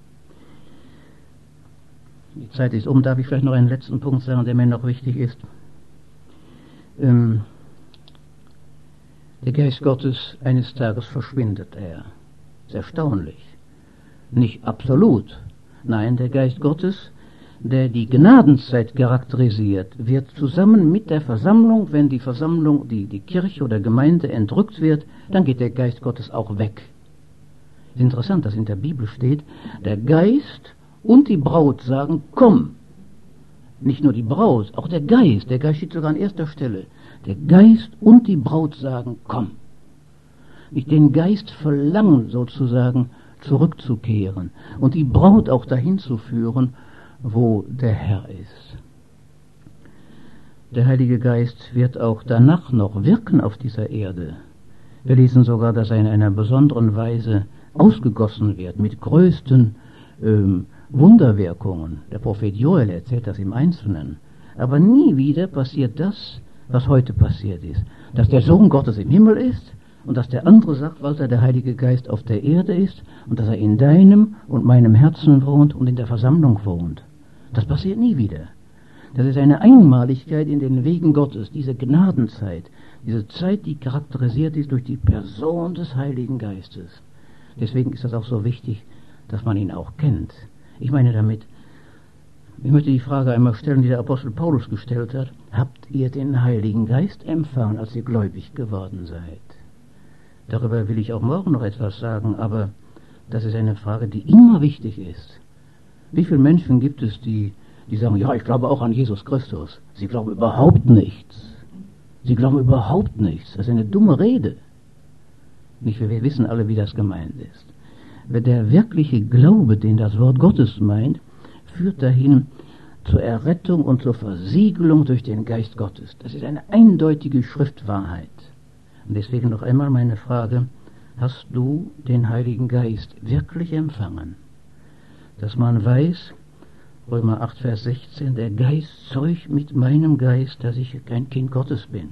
Die Zeit ist um, darf ich vielleicht noch einen letzten Punkt sagen, der mir noch wichtig ist. Der Geist Gottes, eines Tages verschwindet er. Das ist erstaunlich. Nicht absolut. Nein, der Geist Gottes, der die Gnadenzeit charakterisiert, wird zusammen mit der Versammlung, wenn die Versammlung, die Kirche oder Gemeinde entrückt wird, dann geht der Geist Gottes auch weg. Es ist interessant, dass in der Bibel steht, der Geist und die Braut sagen, komm. Nicht nur die Braut, auch der Geist steht sogar an erster Stelle. Der Geist und die Braut sagen, komm. Nicht den Geist verlangen, sozusagen, zurückzukehren und die Braut auch dahin zu führen, wo der Herr ist. Der Heilige Geist wird auch danach noch wirken auf dieser Erde. Wir lesen sogar, dass er in einer besonderen Weise ausgegossen wird, mit größten Wunderwirkungen. Der Prophet Joel erzählt das im Einzelnen. Aber nie wieder passiert das, was heute passiert ist. Dass der Sohn Gottes im Himmel ist und dass der andere sagt, weil der Heilige Geist auf der Erde ist und dass er in deinem und meinem Herzen wohnt und in der Versammlung wohnt. Das passiert nie wieder. Das ist eine Einmaligkeit in den Wegen Gottes, diese Gnadenzeit, diese Zeit, die charakterisiert ist durch die Person des Heiligen Geistes. Deswegen ist das auch so wichtig, dass man ihn auch kennt. Ich meine damit, ich möchte die Frage einmal stellen, die der Apostel Paulus gestellt hat. Habt ihr den Heiligen Geist empfangen, als ihr gläubig geworden seid? Darüber will ich auch morgen noch etwas sagen, aber Das ist eine Frage, die immer wichtig ist. Wie viele Menschen gibt es, die sagen, ja, ich glaube auch an Jesus Christus. Sie glauben überhaupt nichts. Sie glauben überhaupt nichts. Das ist eine dumme Rede. Nicht, wir wissen alle, wie das gemeint ist. Der wirkliche Glaube, den das Wort Gottes meint, führt dahin zur Errettung und zur Versiegelung durch den Geist Gottes. Das ist eine eindeutige Schriftwahrheit. Und deswegen noch einmal meine Frage, hast du den Heiligen Geist wirklich empfangen? Dass man weiß, Römer 8, Vers 16, der Geist zeugt mit meinem Geist, dass ich kein Kind Gottes bin.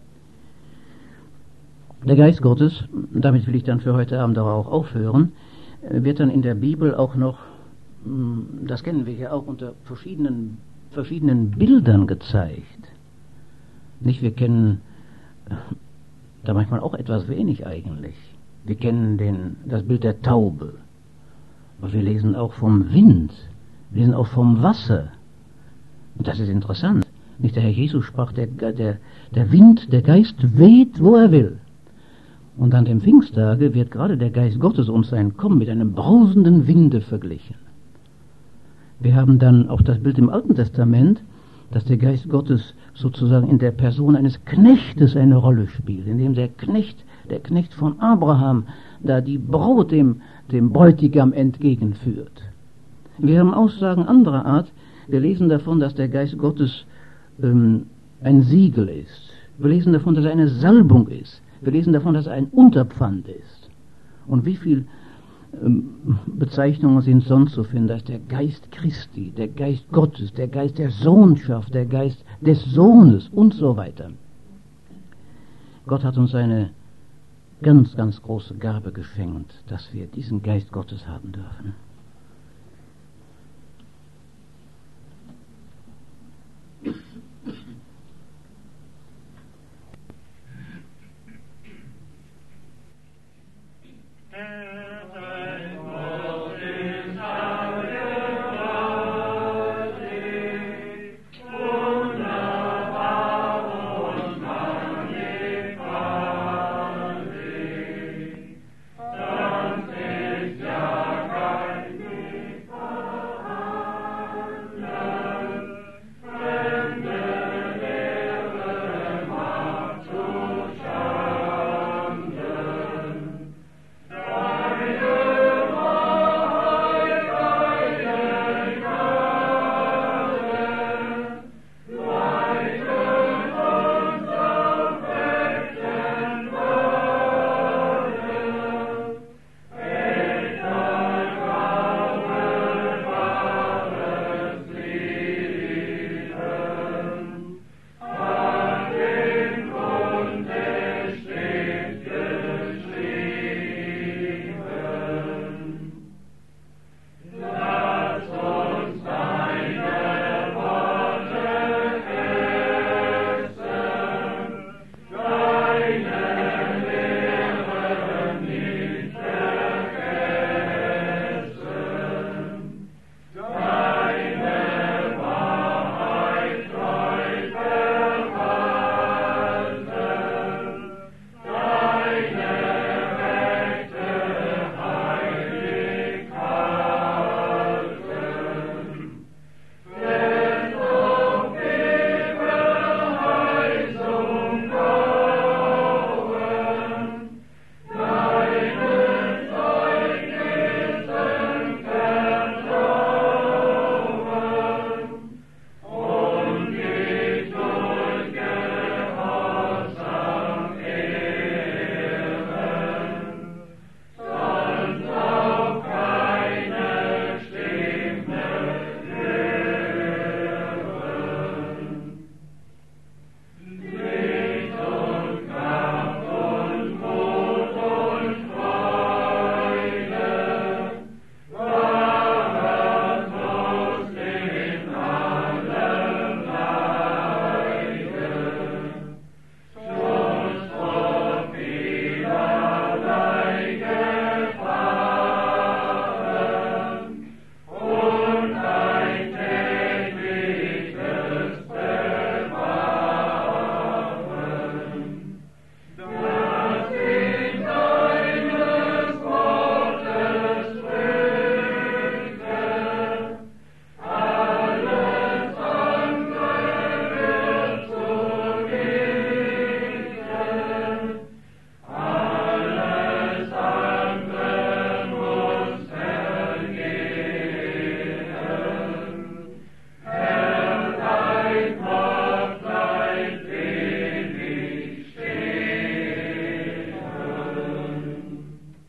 Der Geist Gottes, damit will ich dann für heute Abend auch aufhören, wird dann in der Bibel auch noch, das kennen wir ja auch unter verschiedenen Bildern gezeigt. Nicht, wir kennen da manchmal auch etwas wenig eigentlich. Wir kennen das Bild der Taube, aber wir lesen auch vom Wind, wir lesen auch vom Wasser. Und das ist interessant. Nicht, der Herr Jesus sprach, der Wind, der Geist weht, wo er will. Und an dem Pfingsttage wird gerade der Geist Gottes uns sein Kommen mit einem brausenden Winde verglichen. Wir haben dann auch das Bild im Alten Testament, dass der Geist Gottes sozusagen in der Person eines Knechtes eine Rolle spielt, indem der Knecht von Abraham da die Braut dem Bräutigam entgegenführt. Wir haben Aussagen anderer Art. Wir lesen davon, dass der Geist Gottes ein Siegel ist. Wir lesen davon, dass er eine Salbung ist. Wir lesen davon, dass er ein Unterpfand ist. Und wie viele Bezeichnungen sind sonst zu finden? Da ist der Geist Christi, der Geist Gottes, der Geist der Sohnschaft, der Geist des Sohnes und so weiter. Gott hat uns eine ganz, ganz große Gabe geschenkt, dass wir diesen Geist Gottes haben dürfen.